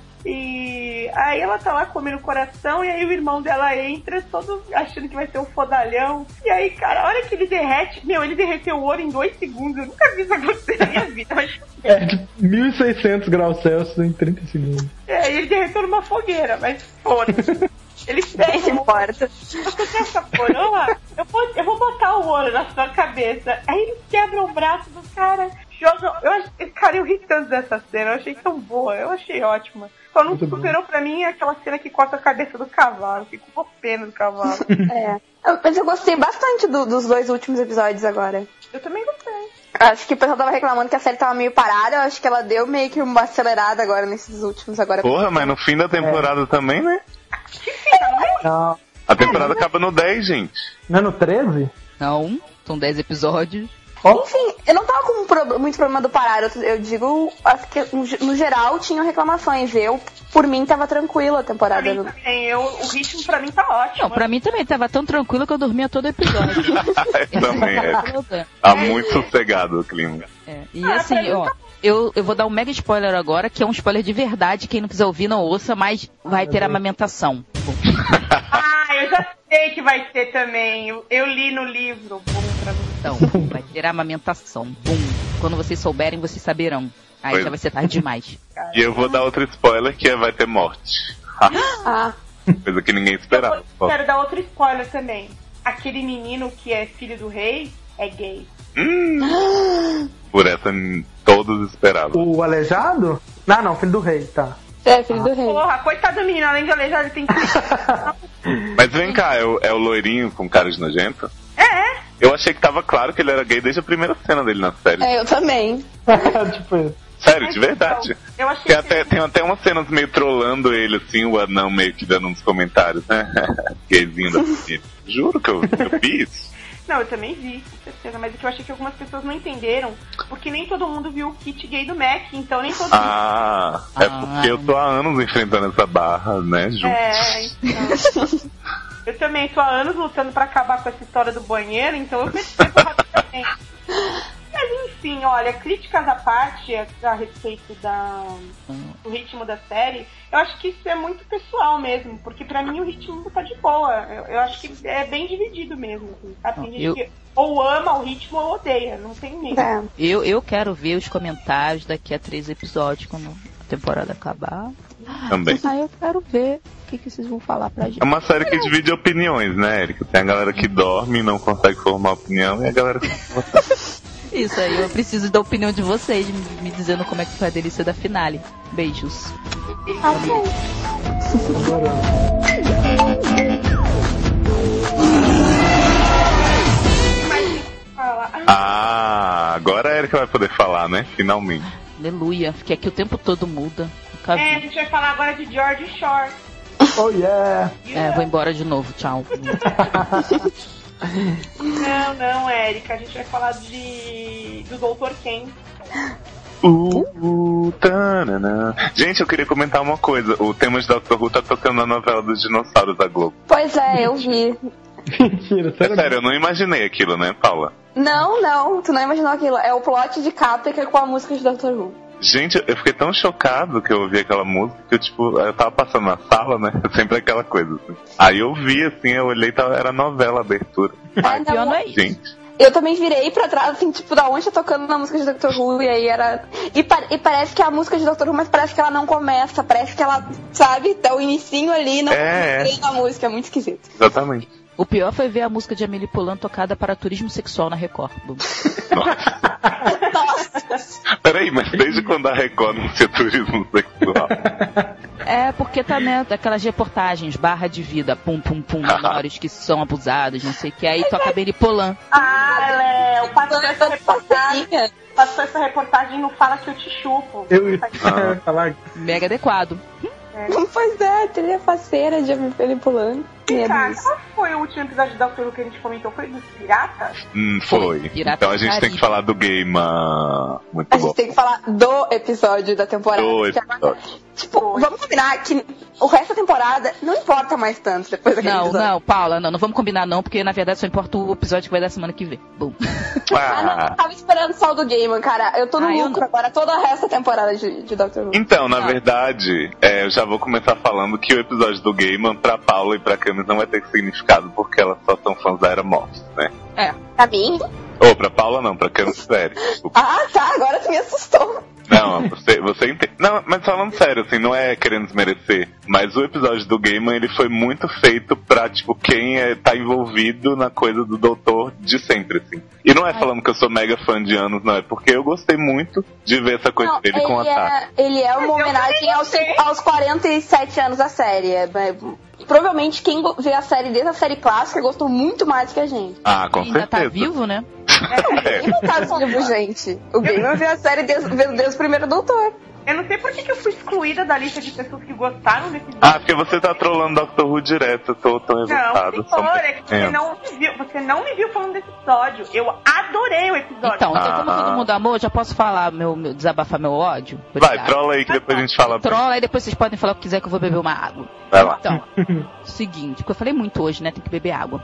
E aí ela tá lá comendo coração e aí o irmão dela entra todo achando que vai ser um fodalhão. E aí, cara, a hora que ele derrete, meu, ele derreteu o ouro em dois segundos. Eu nunca vi isso acontecer na minha vida. Mas... É, de mil e seiscentos graus Celsius em trinta segundos. É, e ele derreteu numa fogueira, mas foda-se. Ele Ninguém se importa. Você quer essa coroa? Eu vou, eu vou botar o ouro na sua cabeça. Aí eles quebram o braço do cara, jogam. Eu ach... Cara, eu ri tanto dessa cena, eu achei tão boa, eu achei ótima. Só não Muito superou bom. Pra mim aquela cena que corta a cabeça do cavalo. Fico com pena do cavalo. É. Eu, mas eu gostei bastante do, dos dois últimos episódios agora. Eu também gostei. Acho que o pessoal tava reclamando que a série tava meio parada. Eu acho que ela deu meio que uma acelerada agora nesses últimos. Agora. Porra, mas no fim da temporada é. também, né? Que final, né? Não. A temporada é, acaba no dez, gente. Não é no treze? Não, são dez episódios. Oh. Enfim, eu não tava com um pro, muito problema do parar. Eu, eu digo, acho que no geral tinham reclamações. Eu, por mim, tava tranquila a temporada. Pra mim também. Eu, o ritmo pra mim tá ótimo. Não, pra mim também tava tão tranquilo que eu dormia todo episódio. Eu também, é. Tá muito sossegado o clima. É. E ah, assim, ó, eu, eu vou dar um mega spoiler agora, que é um spoiler de verdade. Quem não quiser ouvir, não ouça, mas vai ter amamentação. Ah, eu já sei que vai ter também. Eu, eu li no livro. Bom, pra você. Então, vai ter amamentação. Bum. Quando vocês souberem, vocês saberão. Aí pois. Já vai ser tarde demais. E eu vou dar outro spoiler, que é vai ter morte. Ah. Coisa que ninguém esperava. Eu quero dar outro spoiler também. Aquele menino que é filho do rei é gay. Hum. Por essa todos esperavam. O aleijado? Não, não, filho do rei, tá. É, filho do rei. Porra, coitado do menino, além de aleijado, ele tem que... Mas vem cá, é o, é o loirinho com cara de nojento? É, é. Eu achei que tava claro que ele era gay desde a primeira cena dele na série. É, eu também. Tipo isso. Sério, de verdade. Eu achei que até, tem até umas cenas meio trollando ele, assim, o anão meio que dando uns comentários, né? Gayzinho da família. Juro que eu, eu vi isso. Não, eu também vi, com certeza, mas é que eu achei que algumas pessoas não entenderam, porque nem todo mundo viu o kit gay do Mac, então nem todo ah, mundo... Ah, é porque eu tô há anos enfrentando essa barra, né, junto. É, então... Eu também tô há anos lutando pra acabar com essa história do banheiro, então eu percebo rapidamente. Mas enfim, olha, críticas à parte a respeito da, do ritmo da série, eu acho que isso é muito pessoal mesmo, porque pra mim o ritmo tá de boa. Eu, eu acho que é bem dividido mesmo, assim, sabe? Tem gente eu... que ou ama o ritmo ou odeia, não tem mesmo. É. Eu, eu quero ver os comentários daqui a três episódios, quando a temporada acabar. Também. Aí eu quero ver o que, que vocês vão falar pra gente. É uma série que divide opiniões, né, Erika? Tem a galera que dorme e não consegue formar opinião, e a galera que... Isso aí, eu preciso da opinião de vocês, me dizendo como é que foi a delícia da finale. Beijos. Ok. Ah, agora a Erika vai poder falar, né? Finalmente. Aleluia, fiquei aqui o tempo todo muda. Nunca vi. É, a gente vai falar agora de George Shore. Oh yeah! É, vou embora de novo, tchau. Não, não, Erika, a gente vai falar de do doutor Ken. Uh, uh, tanana. Gente, eu queria comentar uma coisa. O tema de Doctor Who tá tocando na novela dos dinossauros da Globo. Pois é, eu vi. Mentira, É sério. sério, eu não imaginei aquilo, né, Paula? Não, não, tu não imaginou aquilo. É o plot de Caprica com a música de doutor Who. Gente, eu fiquei tão chocado que eu ouvi aquela música que eu, tipo, eu tava passando na sala, né? Sempre aquela coisa, assim. Aí eu vi, assim, eu olhei e tava, era novela, abertura. É, Pior não, não é isso. Gente, eu também virei pra trás, assim, tipo, da onde tá tocando na música de doutor Who, e aí era... E, pa- e parece que é a música de doutor Who, mas parece que ela não começa, parece que ela, sabe, tá o inicinho ali, não É, é. começa a música, é muito esquisito. exatamente. O pior foi ver a música de Amélie Poulain tocada para turismo sexual na Record. Bom. Peraí, mas desde quando a Record anuncia turismo sexual? É, porque tá, né, aquelas reportagens, barra de vida, pum, pum, pum, menores que são abusados, não sei o que, aí toca Amélie Poulain. Ah, Léo, passou essa reportagem. Passarinha. Passou essa reportagem no Fala Que Eu Te Chupo. Eu ia falar. Mega adequado. Pois é, trilha faceira de Amélie Poulain. E, cara, Medo. qual foi o último episódio de Doctor Who que a gente comentou? Foi dos piratas? Hum, foi. Pirata Então a gente do tem que Caribe. falar do Game. ah, Muito A bom. gente tem que falar do episódio da temporada. Do porque agora- episódio. Tipo, vamos combinar que o resto da temporada não importa mais tanto depois daquele Não, episódio. não, Paula, não, não vamos combinar não, porque na verdade só importa o episódio que vai dar semana que vem. Bom. Ah, não, Ah, eu tava esperando só o do Gaiman, cara. Eu tô no Ah, eu lucro não. agora, toda o resto da temporada de, de Doctor Who. então, na Não. verdade, é, eu já vou começar falando que o episódio do Gaiman pra Paula e pra Camis não vai ter significado, porque elas só são fãs da Era Morphs, né? É. Pra mim? Ou pra Paula não, pra Camis, sério. Desculpa. Ah, tá, agora tu me assustou. Não, você, você entende. Não, mas falando sério, assim, não é querendo desmerecer, mas o episódio do Gaiman, ele foi muito feito pra, tipo, quem é, tá envolvido na coisa do doutor de sempre, assim. E não é falando que eu sou mega fã de anos, não, é porque eu gostei muito de ver essa coisa Não, dele com a ele, Tati. é, ele é uma homenagem aos, aos quarenta e sete anos da série. É, é, provavelmente quem go- vê a série desde a série clássica gostou muito mais que a gente. Ah, com Ainda tá certeza. vivo, né? É. Quem não tá vivo, gente? O Gaiman vê a série desde, desde o primeiro Doutor. Eu não sei por que, que eu fui excluída da lista de pessoas que gostaram desse episódio. Ah, porque você tá trolando Doctor Who direto, eu tô tão Não, exaltado. só um senhor, é que você pouquinho. não, me viu, você não me viu falando desse episódio. Eu adorei o episódio. Então, então como Ah. todo mundo amou, já posso falar, meu, meu desabafar meu ódio? Vai, Obrigado. trola aí que depois a gente fala. Trola, aí depois vocês podem falar o que quiser que eu vou beber uma água. Vai lá. Então, seguinte, porque eu falei muito hoje, né? Tem que beber água.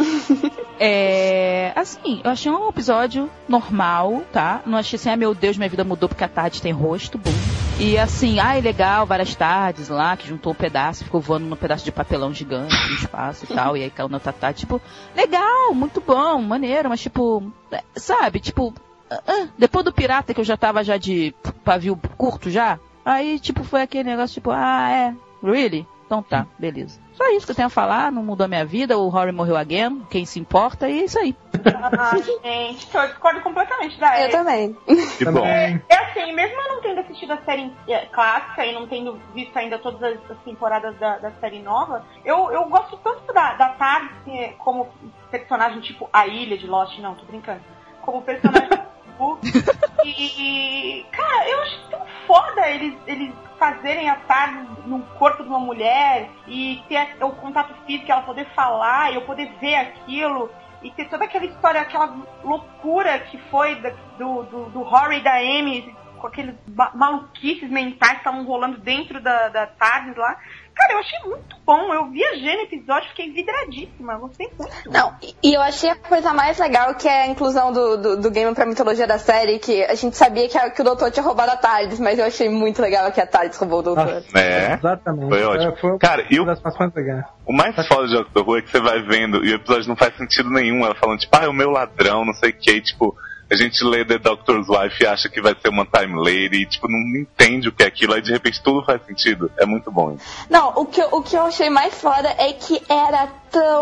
É. Assim, eu achei um episódio normal, tá? Não achei assim, ah, meu Deus, minha vida mudou porque a tarde tem rosto, bom. E assim, ai, legal, várias tardes lá, que juntou um pedaço, ficou voando num pedaço de papelão gigante no espaço e tal, e aí caiu na outra tarde. Tipo, legal, muito bom, maneiro, mas tipo, é, sabe, tipo, ah, depois do pirata que eu já tava já de pavio curto já, aí tipo, foi aquele negócio tipo, ah, é, really? Então tá, beleza. Só isso que eu tenho a falar, não mudou a minha vida, o Rory morreu again, quem se importa, e é isso aí. Ah, gente, eu discordo completamente da Eu Erika. também. Que bom. É assim, mesmo eu não tendo assistido a série é, clássica e não tendo visto ainda todas as, as temporadas da, da série nova, eu, eu gosto tanto da, da Tarde como personagem tipo a Ilha de Lost, não, tô brincando. Como personagem tipo, e, cara, eu acho tão foda eles, eles fazerem a Tarde no corpo de uma mulher e ter o contato físico, ela poder falar e eu poder ver aquilo. E ter toda aquela história, aquela loucura que foi da, do, do, do Rory e da Amy, com aqueles ma- maluquices mentais que estavam rolando dentro da, da TARDIS lá. Cara, eu achei muito bom. Eu viajei no episódio, fiquei vidradíssima. Gostei muito. Não, e- e eu achei a coisa mais legal que é a inclusão do, do, do Gaiman pra mitologia da série, que a gente sabia que, a, que o Doutor tinha roubado a TARDIS, mas eu achei muito legal que a TARDIS roubou o Doutor. Nossa, É. exatamente. Foi ótimo. É, foi Cara, e o- uma das partes mais legais. O mais foda de Doctor Who é que você vai vendo e o episódio não faz sentido nenhum. Ela falando, tipo, ah, é o meu ladrão, não sei o que. Tipo, a gente lê The Doctor's Wife e acha que vai ser uma Time Lady e, tipo, não entende o que é aquilo. Aí, de repente, tudo faz sentido. É muito bom. Não, o que, eu- o que eu achei mais foda é que era tão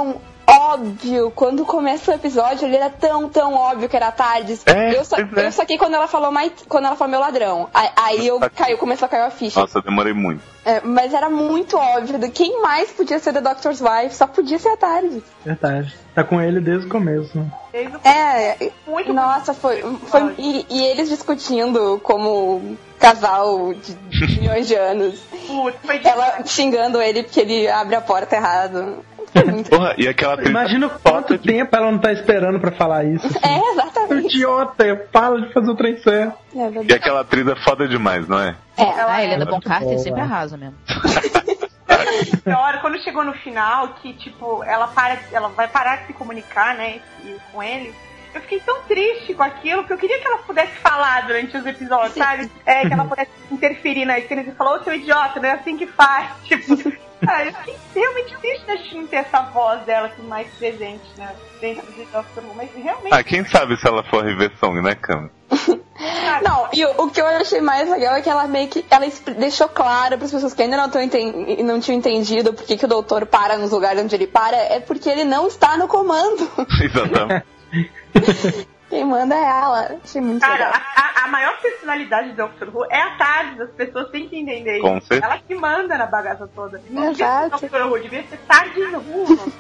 óbvio. Quando começa o episódio, ele era tão, tão óbvio que era tarde. É, eu, só, é. eu saquei quando ela falou mais, quando ela falou meu ladrão. Aí, aí eu caiu, começou a cair a ficha. Nossa, eu demorei muito. É, mas era muito óbvio. Quem mais podia ser The Doctor's Wife? Só podia ser a tarde. Verdade. Tá com ele desde o começo, né? Desde o É, muito nossa, foi. foi e, e eles discutindo como casal de milhões de anos. Putz, foi Ela xingando ele porque ele abre a porta errado. Foi muito. Porra, e aquela atriz Imagina quanto de... tempo ela não tá esperando pra falar isso. Assim. É, exatamente. Idiota, fala de fazer o trem certo. É verdade. E aquela atriz é foda demais, não é? É. Ah, Helena Muito Bonham Carter boa. sempre arrasa mesmo. Na hora, quando chegou no final, que, tipo, ela para, ela vai parar de se comunicar, né, e, com ele, eu fiquei tão triste com aquilo, que eu queria que ela pudesse falar durante os episódios, sabe? É, que ela pudesse interferir na cena e falar, ô, seu idiota, não é assim que faz, tipo... Cara, eu fiquei realmente triste da gente não ter essa voz dela aqui mais presente, né, dentro de Doctor Who, mas realmente... Ah, quem sabe se ela for River Song, né, Cam? Não, e o, o que eu achei mais legal é que ela meio que ela deixou claro para as pessoas que ainda não, tão enten, não tinham entendido por que, que o doutor para nos lugares onde ele para, é porque ele não está no comando. Exatamente. Quem manda é ela. Achei muito Cara, legal. a, a maior personalidade do Doctor Who é a Tardes, as pessoas têm que entender isso. Com certeza. Ela que manda na bagaça toda. Não devia ser Exato. Doctor Who, devia ser Tardes Who.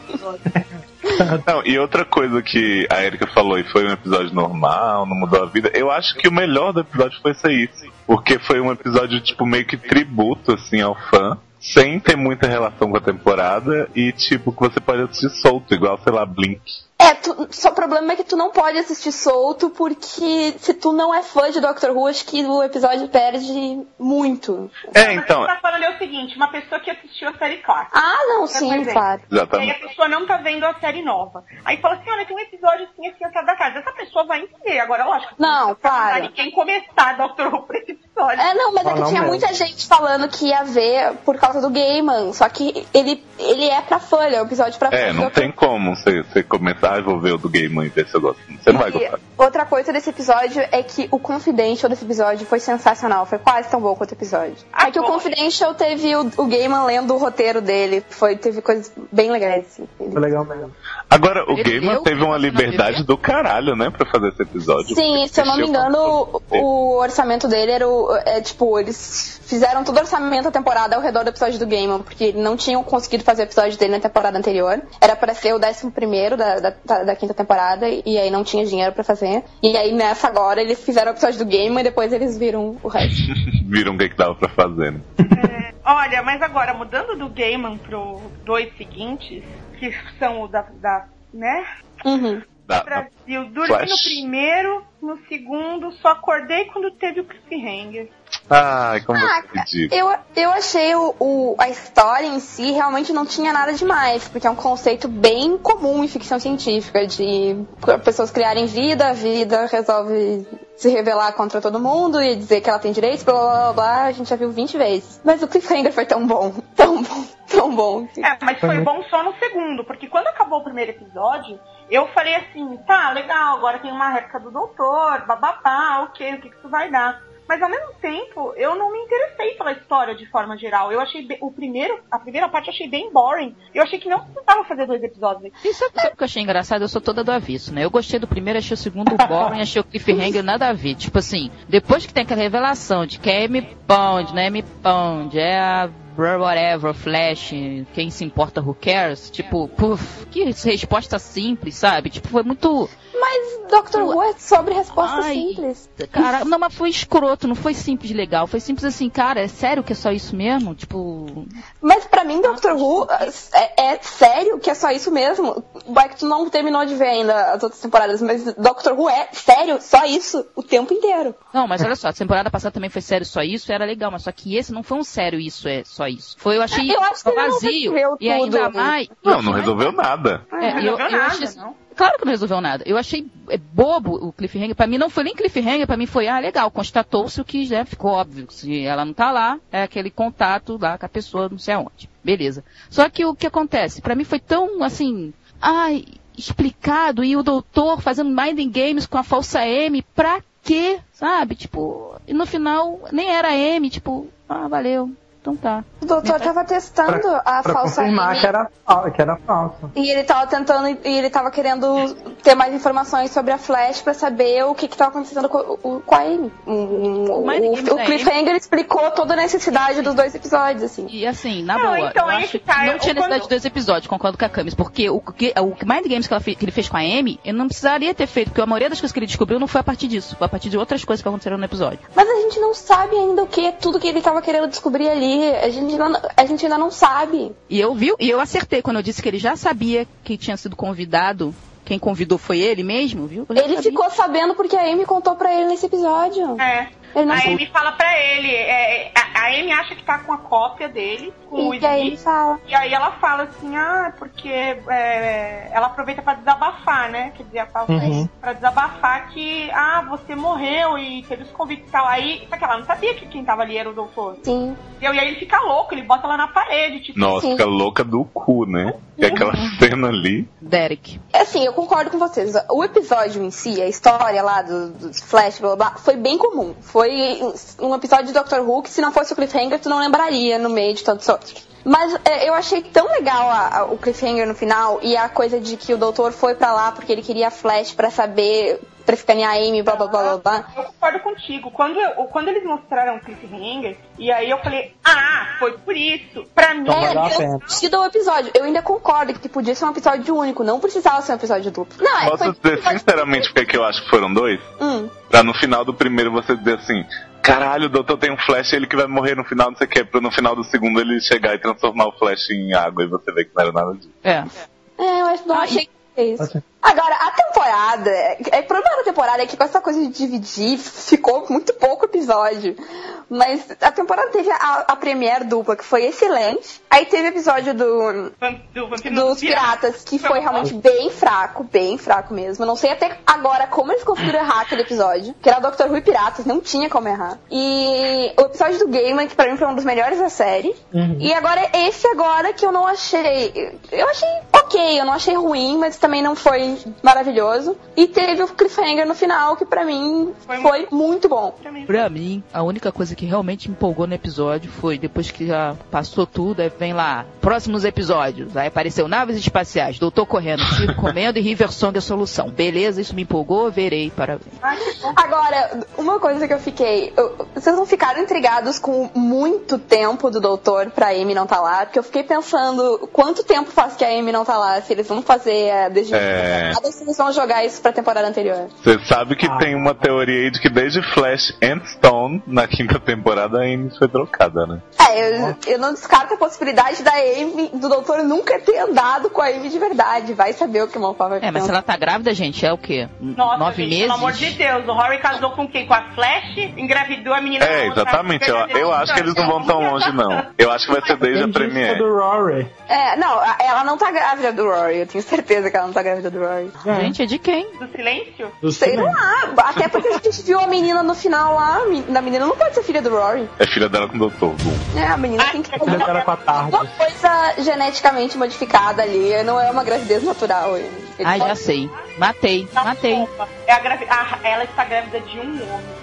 Não, e outra coisa que a Erika falou, e foi um episódio normal, não mudou a vida, eu acho que o melhor do episódio foi ser isso. Porque foi um episódio, tipo, meio que tributo, assim, ao fã, sem ter muita relação com a temporada, e, tipo, que você pode assistir solto, igual, sei lá, Blink. É, tu, só o problema é que tu não pode assistir solto, porque se tu não é fã de Doctor Who, acho que o episódio perde muito. É, então... O que você tá falando é o seguinte, uma pessoa que assistiu a série clássica. Ah, não, sim, exemplo. claro. E aí Exatamente. a pessoa não tá vendo a série nova. Aí fala assim, olha, tem um episódio assim, assim, assim da casa. Essa pessoa vai entender. Agora, lógico. Não, para. Quem começar Doctor Who por esse episódio. É, não, mas é Ah, que não tinha mesmo. muita gente falando que ia ver por causa do Gaiman. Só que ele, ele é pra fã, ele é um episódio pra fã. É, não Eu- tem como você, você começar, ah, vou ver o do Gaiman e ver se eu gosto. Você não vai E gostar. outra coisa desse episódio é que o Confidential desse episódio foi sensacional. Foi quase tão bom quanto o episódio. Ah, é que o foi. Confidential teve o, o Gaiman lendo o roteiro dele. Foi, teve coisas bem legais. Assim. Foi legal mesmo. Agora, o Ele Gaiman deu teve uma pra liberdade ver? do caralho, né, pra fazer esse episódio. Sim, se eu não me Mexeu com engano, tudo. o, o orçamento dele era o, é, tipo, eles fizeram todo o orçamento da temporada ao redor do episódio do Gaiman, porque não tinham conseguido fazer o episódio dele na temporada anterior. Era pra ser o décimo primeiro da, da, da, da quinta temporada, e aí não tinha dinheiro pra fazer. E aí nessa agora eles fizeram o episódio do Gaiman e depois eles viram o resto. Viram o que, que dava pra fazer, né? É, olha, mas agora, mudando do Gaiman pro dois seguintes, que são o da, da né? Uhum. Da- da- Brasil, dormi Flash. no primeiro, no segundo, só acordei quando teve o cliffhanger. Ai, como Ah, você pediu. eu, eu achei o, o- a história em si realmente não tinha nada demais, porque é um conceito bem comum em ficção científica, de pessoas criarem vida, a vida resolve se rebelar contra todo mundo e dizer que ela tem direitos, blá blá blá blá, a gente já viu vinte vezes. Mas o cliffhanger foi tão bom, tão bom, tão bom. que- É, mas foi bom só no segundo, porque quando acabou o primeiro episódio, eu falei assim, tá, legal, agora tem uma réplica do doutor, bababá, ok, o que que isso vai dar? Mas ao mesmo tempo, eu não me interessei pela história de forma geral. Eu achei be- o primeiro, a primeira parte eu achei bem boring. Eu achei que não precisava fazer dois episódios. E sabe, sabe o que eu achei engraçado? Eu sou toda do avesso, né? Eu gostei do primeiro, achei o segundo boring, achei o cliffhanger nada a ver. Tipo assim, depois que tem aquela revelação de que é Amy Pond, não é Amy Pond, é a whatever, Flash, quem se importa, who cares? Tipo, puf, que resposta simples, sabe? Tipo, foi muito... Mas Doctor Who é sobre respostas Ai, simples. Cara, não, mas foi escroto, não foi simples legal. Foi simples assim, cara, é sério que é só isso mesmo? Tipo... Mas pra mim, Doctor Who é, é sério que é só isso mesmo. Vai que tu não terminou de ver ainda as outras temporadas, mas Doctor Who é sério, só isso, o tempo inteiro. Não, mas olha só, a temporada passada também foi sério só isso, era legal, mas só que esse não foi um sério isso, é só isso. Foi, eu achei Eu acho que ele não vazio. resolveu E ainda tudo. mais... Não, não resolveu nada. É, Não eu, resolveu eu nada, achei, assim, não. claro que não resolveu nada. Eu achei é, bobo o cliffhanger. Pra mim não foi nem cliffhanger, pra mim foi, ah, legal, constatou-se o que já ficou óbvio. Se ela não tá lá, é aquele contato lá com a pessoa não sei aonde. Beleza. Só que o que acontece? Pra mim foi tão, assim, ai, explicado, e o doutor fazendo minding games com a falsa M, pra quê? Sabe? Tipo, e no final nem era M, tipo, ah, valeu. então tá. O doutor tava testando Pra, a pra falsa confirmar Amy. que era, fal- que era falsa. E ele tava tentando, e ele tava querendo ter mais informações sobre a Flash pra saber o que que tava acontecendo com, o- com a Amy. O, Mind o, Games o da Cliffhanger explicou toda a necessidade dos dois episódios, assim. E assim, na Não, boa, então, eu aí acho que que tá, não eu- tinha necessidade quando- de dois episódios, concordo com a Camis, porque o, que, o Mind Games que, ela fe- que ele fez com a Amy, ele não precisaria ter feito, porque a maioria das coisas que ele descobriu não foi a partir disso, foi a partir de outras coisas que aconteceram no episódio. Mas a gente não sabe ainda o que, tudo que ele tava querendo descobrir ali. A gente não, a gente ainda não sabe. E eu vi, e eu acertei quando eu disse que ele já sabia que tinha sido convidado. Quem convidou foi ele mesmo, viu? Eu já Ele sabia. ficou sabendo porque a Amy contou pra ele nesse episódio. É. Ele não A sabe. Amy fala pra ele, é, a, a Amy acha que tá com a cópia dele, com o E aí ele Smith, fala. e aí ela fala assim, ah, porque é, ela aproveita pra desabafar, né? Quer dizer, a fala Uhum. pra desabafar que, ah, você morreu e teve os convites e tal. Aí, só que ela não sabia que quem tava ali era o doutor. Sim. E aí ele fica louco, ele bota ela na parede, tipo, Nossa, Sim. fica louca do cu, né? E aquela cena ali. Derek. Assim, eu concordo com vocês. O episódio em si, a história lá do, do Flash, blá, blá, blá, foi bem comum. Foi um episódio de Doctor Who que, se não fosse o Cliffhanger, tu não lembraria no meio de tantos outros. Mas é, eu achei tão legal a, a, o Cliffhanger no final e a coisa de que o doutor foi pra lá porque ele queria a Flash pra saber, pra escanear a Amy, blá blá blá blá blá. Eu concordo contigo. Quando, eu- quando eles mostraram o Cliffhanger, e aí eu falei, ah, foi por isso. Pra mim, Então valeu a É, pena. eu sentido o episódio. Eu ainda concordo que podia ser um episódio único, não precisava ser um episódio duplo. Não, é, Posso foi- dizer sinceramente porque que eu acho que foram dois? Hum. Pra no final do primeiro você dizer assim, caralho, o doutor tem um Flash, ele que vai morrer no final, não sei o que, pra no final do segundo ele chegar e transformar o Flash em água e você vê que não era nada disso. É. É, eu acho- não Ah, achei que é isso. Assim. Agora, a temporada, é, o problema da temporada é que com essa coisa de dividir, ficou muito pouco episódio. Mas a temporada teve a, a premiere dupla, que foi excelente. Aí teve o episódio do, Van- do Vampiro dos Piratas, que foi realmente bem fraco, bem fraco mesmo. Eu não sei até agora como eles conseguiram errar aquele episódio, que era Doctor Who e Piratas, não tinha como errar. E o episódio do Gaiman, que pra mim foi um dos melhores da série. Uhum. E agora esse agora que eu não achei... Eu achei ok, eu não achei ruim, mas também não foi maravilhoso. E teve o Cliffhanger no final, que pra mim Foi foi muito bom. Pra mim. Pra mim, a única coisa que realmente me empolgou no episódio foi depois que já passou tudo, aí vem lá, próximos episódios, aí apareceu naves espaciais, doutor correndo, Chico comendo e River Song a solução. Beleza, isso me empolgou, verei, parabéns. Ai, que bom. Agora, uma coisa que eu fiquei... eu- vocês não ficaram intrigados com muito tempo do doutor pra Amy não tá lá? Porque eu fiquei pensando quanto tempo faz que a Amy não tá lá, se eles vão fazer a desde É. ou se eles vão jogar isso pra temporada anterior. Você sabe que tem uma teoria aí de que desde Flash and Stone, na quinta temporada, a Amy foi trocada, né? É, eu, eu não descarto a possibilidade da Amy, do doutor nunca ter andado com a Amy de verdade. Vai saber o que o Malfa vai É, mas se pensar. ela tá grávida, gente, é o quê? Nossa, Nove gente, meses? pelo amor de Deus, o Rory casou com quem? Com a Flash? Engravidou a menina. É, exatamente. Eu, eu acho que eles não vão tão longe, não. Eu acho que vai ser desde a Quem disse que é Premiere. do Rory. É, não, a- ela não tá grávida do Rory. Eu tenho certeza que ela não tá grávida do Rory. Gente, é de quem? Do silêncio? Do Sei cinema. lá, até porque a gente viu a menina no final lá, a men- da menina não pode ser filha do Rory. É filha dela com o doutor. Bom. É, a menina tem que ter Ele era com a tarde. uma coisa geneticamente modificada ali, não é uma gravidez natural. Ele ele Ai, já pode- sei. Matei, Não, matei. desculpa. É a gravi... ah, ela está grávida de um homem.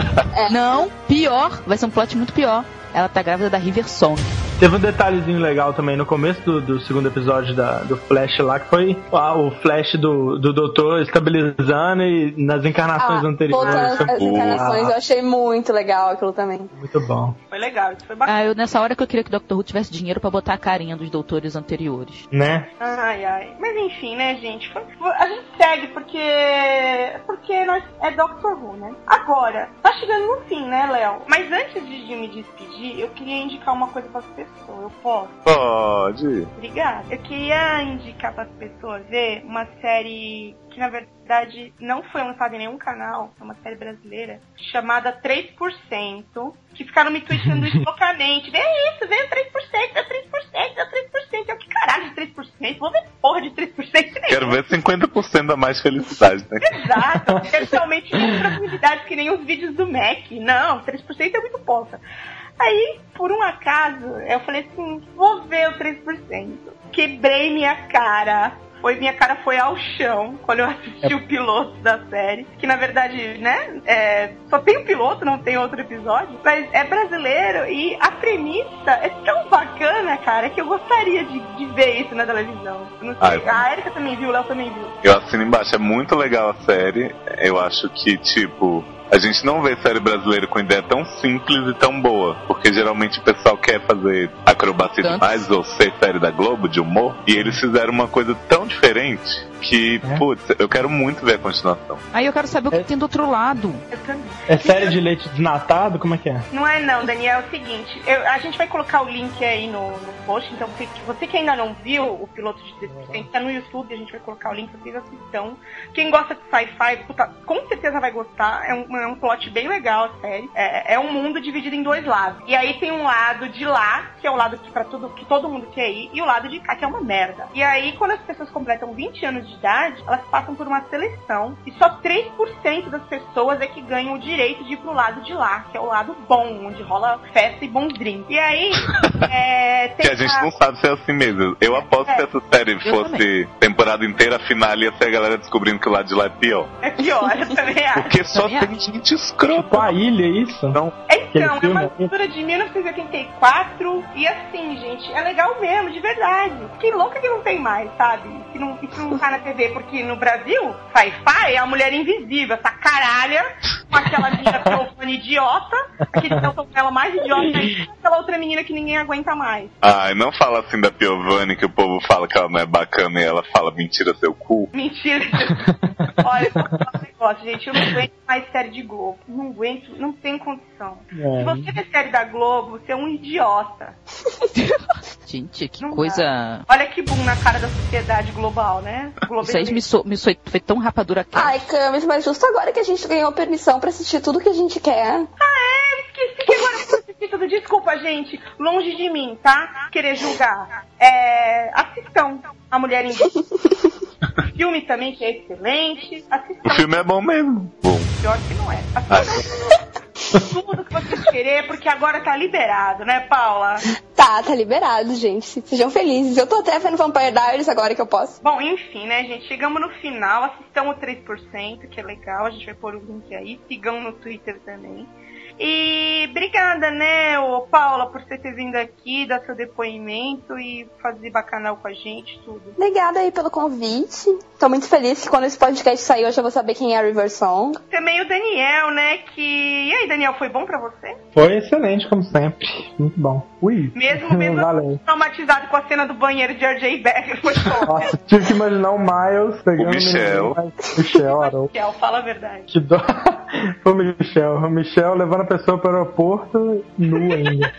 Não, pior. Vai ser um plot muito pior. Ela tá grávida da River Song. Teve um detalhezinho legal também no começo do, do segundo episódio da, do Flash lá, que foi ah, o Flash do, do doutor estabilizando e nas encarnações Ah, anteriores. voltando às- Foi às encarnações, eu achei muito legal aquilo também. muito bom. Foi legal, isso foi bacana. Ah, eu nessa hora que eu queria que o Doctor Who tivesse dinheiro pra botar a carinha dos doutores anteriores. Né? Ai, ai. Mas enfim, né, gente? Foi- foi- A gente segue porque. Porque nós é Doctor Who, né? Agora, tá chegando no fim, né, Léo? Mas antes de, de me despedir, eu queria indicar uma coisa pras pessoas. Eu posso? Pode. Obrigada. Eu queria indicar para as pessoas ver uma série que, na verdade, não foi lançada em nenhum canal, é uma série brasileira, chamada três por cento, que ficaram me tweetando isso loucamente. Vê isso, vê o três por cento, é três por cento, é três por cento. Eu, que caralho de três por cento? Vou ver porra de três por cento nenhum. Quero ver cinquenta por cento a mais felicidade, né? Exato. Principalmente em probabilidades que nem os vídeos do Mac. Não, três por cento é muito pouca. Aí, por um acaso, eu falei assim, vou ver o três por cento. Quebrei minha cara. foi, minha cara foi ao chão quando eu assisti é. o piloto da série. Que na verdade, né, é, só tem o piloto, não tem outro episódio. Mas é brasileiro e a premissa é tão bacana, cara, que eu gostaria de, de ver isso na televisão. Eu não sei. Ai, a Erika também viu, o Léo também viu. Eu assino embaixo, é muito legal a série. Eu acho que, tipo, a gente não vê série brasileira com ideia tão simples e tão boa, porque geralmente o pessoal quer fazer acrobacia demais ou ser série da Globo, de humor, e eles fizeram uma coisa tão diferente que, é. putz, eu quero muito ver a continuação. Aí eu quero saber o que é. tem do outro lado. É série de leite desnatado? Como é que é? Não é não, Daniel, é o seguinte, eu, a gente vai colocar o link aí no, no post, então você, você que ainda não viu o piloto de três por cento, tá no YouTube, a gente vai colocar o link, vocês assistam. Quem gosta de sci-fi, com certeza vai gostar, é um, é um plot bem legal a série, é, é um mundo dividido em dois lados, e aí tem um lado de lá, que é o lado que, pra tudo, que todo mundo quer ir, e o lado de cá, que é uma merda. E aí, quando as pessoas completam vinte anos de idade, elas passam por uma seleção e só três por cento das pessoas é que ganham o direito de ir pro lado de lá, que é o lado bom, onde rola festa e bons drinks. E aí, é, tem que a gente a... não sabe se é assim mesmo. Eu aposto é. que essa série eu fosse também. temporada inteira, final, ia ser a galera descobrindo que o lado de lá é pior. É pior, eu também acho. Porque só também tem acho. gente escrota. Tipo a ilha, é isso? Não. Então, é uma mistura de mil novecentos e oitenta e quatro e assim, gente, é legal mesmo, de verdade. Que louca que não tem mais, sabe? Que não, isso não tá na T V, porque no Brasil, sci-fi é a mulher invisível, essa caralha, com aquela menina Piovani idiota, aquele ela mais idiota que aquela outra menina que ninguém aguenta mais. Ai, não fala assim da Piovani, que o povo fala que ela não é bacana e ela fala mentira seu cu. Mentira. Olha, eu vou falar um negócio, gente, eu não aguento mais série de Globo. Não aguento, não tem condição. É. Se você vê série da Globo, você é um idiota. Gente, que não coisa... Dá. Olha que boom na cara da sociedade global, né? Isso aí me, so, me so, foi tão rapadura que... Ai, Camis, mas justo agora que a gente ganhou permissão pra assistir tudo que a gente quer. Ah, é? Eu esqueci que agora eu vou assistir tudo. Desculpa, gente. Longe de mim, tá? Querer julgar. É... Assistam A Mulher Invisível. O filme também, que é excelente. Assistam. O filme é bom mesmo. Bom. Pior que não é. Tudo que vocês querem, porque agora tá liberado, né, Paula? Tá, tá liberado, gente. Sejam felizes. Eu tô até vendo Vampire Diaries agora que eu posso. Bom, enfim, né, gente? Chegamos no final. Assistam o três por cento, que é legal. A gente vai pôr o link aí. Sigam no Twitter também. E obrigada, né, ô, Paula, por você ter vindo aqui, dar seu depoimento e fazer bacanal com a gente, tudo. Obrigada aí pelo convite. Tô muito feliz que quando esse podcast sair, eu já vou saber quem é a River Song. Também o Daniel, né, que... E aí, Daniel, foi bom pra você? Foi excelente, como sempre. Muito bom. Ui. Mesmo, mesmo traumatizado com a cena do banheiro de R J Becker, foi bom. Nossa, tive que imaginar o Miles pegando... O Michel. O Michel, Arou. Michel, fala a verdade. Que dó. O Michel. O Michel levando a pessoa para o aeroporto nu ainda.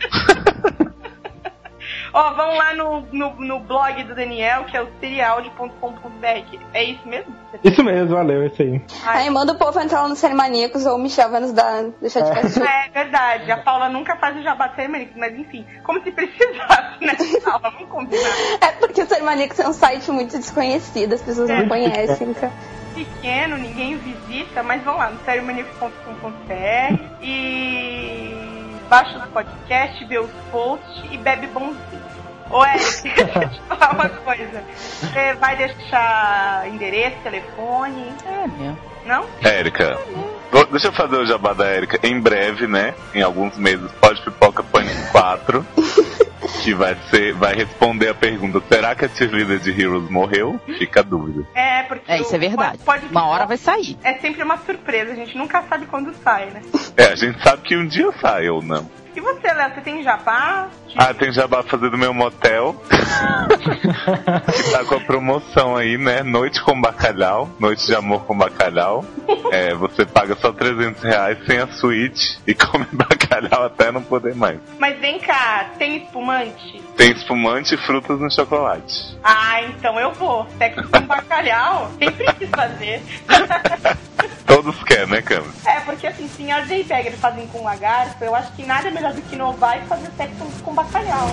Ó, oh, vão lá no, no, no blog do Daniel, que é o serialde ponto com ponto b r. É isso mesmo? Isso mesmo, valeu, isso aí. Ai, manda o povo entrar lá no Série Maníacos ou o Michel vai nos dar, deixar de fazer. É verdade, a Paula nunca faz o jabá do Série Maníacos, mas enfim, como se precisasse, né, Paula? Vamos combinar. É porque o Série Maníacos é um site muito desconhecido, as pessoas é. não conhecem, cara. Pequeno, ninguém visita, mas vão lá no série maníacos ponto com ponto b r e baixa os podcasts, vê os posts e bebe bonzinho. Ô, Eric, deixa eu te falar uma coisa. Você vai deixar endereço, telefone? É mesmo. Não? Érica, é deixa eu fazer o jabá da Érica. Em breve, né, em alguns meses, Pode Pipoca Pânico quatro. Que vai ser, vai responder a pergunta: será que a cheerleader de Heroes morreu? Fica a dúvida. É, porque é, isso é verdade. Pode, pode uma hora vai sair. É sempre uma surpresa, a gente nunca sabe quando sai, né? É, a gente sabe que um dia sai ou não. E você, Léo, você tem jabá? Ah, tem jabá pra fazer do meu motel. Que tá com a promoção aí, né? Noite com bacalhau. Noite de amor com bacalhau. É, você paga só trezentos reais sem a suíte e come bacalhau até não poder mais. Mas vem cá, tem espumante? Tem espumante e frutas no chocolate. Ah, então eu vou. Sexo com bacalhau, sempre quis fazer. Todos querem, né, Cam? É, porque assim, se em R J Bagger fazem com lagarto, eu acho que nada é melhor do que inovar e fazer sexo com bacalhau.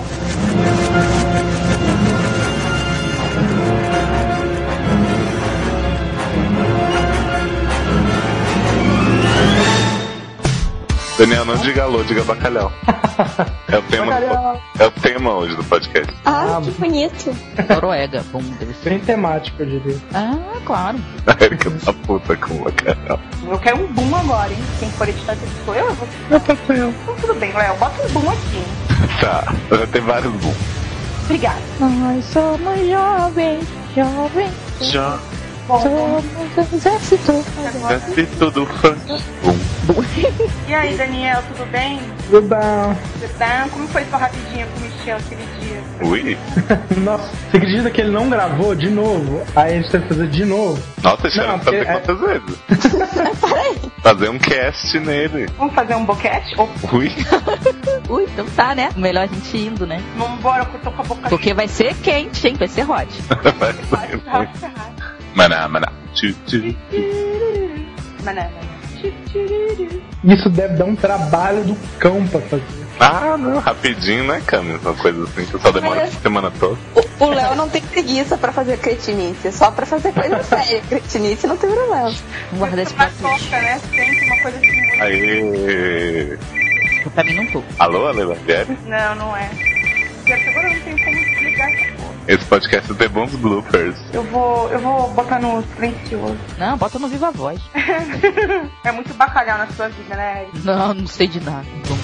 Daniel, não diga alô, diga bacalhau. É o tema, Bacalhau. do, é o tema hoje do podcast. Ah, Ah, que bonito. Noruega, bom, deve ser. Bem temático, eu diria. Ah, claro. A Erika tá puta com o bacalhau. Eu quero um boom agora, hein? Quem for editar sou eu, eu vou. Eu faço eu. Então tudo bem, Léo, bota um boom aqui, hein? Tá, já tem vários booms. Obrigada. Nós somos jovens, jovens, Já, Bom, bom. somos exército. exército do funk. Boom. E aí, Daniel, tudo bem? Tudo bom. Tudo bem? Como foi sua rapidinha com o Michel aquele dia? Ui. Nossa, você acredita que ele não gravou de novo? Aí a gente teve que fazer de novo. Nossa, deixa Não, eu fazer porque- quantas vezes? Fazer um cast nele. Vamos fazer um boquete? Ou Ui. Ui, então tá, né? Melhor a gente indo, né? vamos embora, que eu tô com a boca Porque vai ser quente, hein? Vai ser hot. Vai cheia. ser muito. Maná, maná. Tchu, tchu. Maná, maná. Isso deve dar um trabalho do cão pra fazer. Ah, não, rapidinho, né, Cami? Uma coisa assim que só demora a semana toda. O, o Léo não tem preguiça pra fazer cretinice, só pra fazer coisa séria. Cretinice não tem problema. Vamos guardar esse Uma pra lixo. toca, né? Sempre uma coisa assim muito... Aê. Pra mim não tô. Alô, Alela Vieri? Não, não é. Porque agora eu não tenho como desligar essa porra. Esse podcast tem bons bloopers. Eu vou, eu vou botar no silencioso. Não, bota no Viva Voz. É muito bacalhau na sua vida, né, Eric? Não, não sei de nada. Vamos